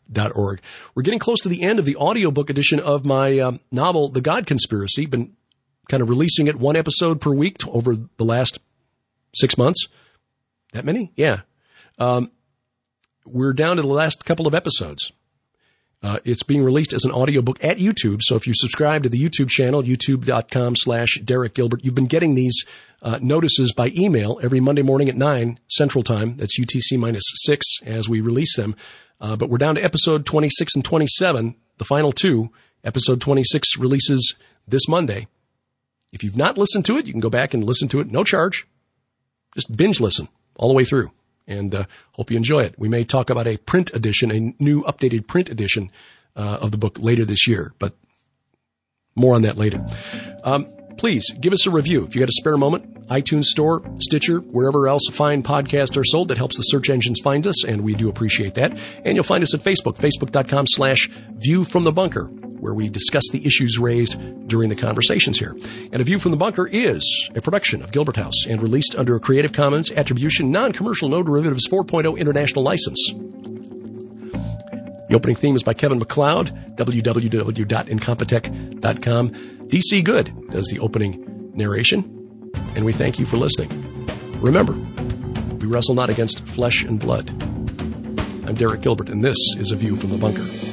S7: dot org. We're getting close to the end of the audiobook edition of my um, novel, The God Conspiracy. Been kind of releasing it one episode per week t- over the last six months. That many? Yeah. Um, we're down to the last couple of episodes. Uh, it's being released as an audiobook at YouTube. So if you subscribe to the YouTube channel, youtube.com slash Derek Gilbert, you've been getting these uh, notices by email every Monday morning at nine Central Time. That's U T C minus six as we release them. Uh, but we're down to episode twenty-six and twenty-seven, the final two. Episode twenty-six releases this Monday. If you've not listened to it, you can go back and listen to it. No charge. Just binge listen all the way through. And uh, hope you enjoy it. We may talk about a print edition, a new updated print edition uh, of the book later this year, but more on that later. Um, please give us a review. If you got a spare moment, iTunes Store, Stitcher, wherever else fine podcasts are sold, that helps the search engines find us, and we do appreciate that. And you'll find us at Facebook, facebook.com slash View from the Bunker, where we discuss the issues raised during the conversations here. And A View from the Bunker is a production of Gilbert House and released under a Creative Commons Attribution, Non-Commercial, No Derivatives four point oh International License. The opening theme is by Kevin MacLeod, w w w dot incompetech dot com. D C Good does the opening narration, and we thank you for listening. Remember, we wrestle not against flesh and blood. I'm Derek Gilbert, and this is A View from the Bunker.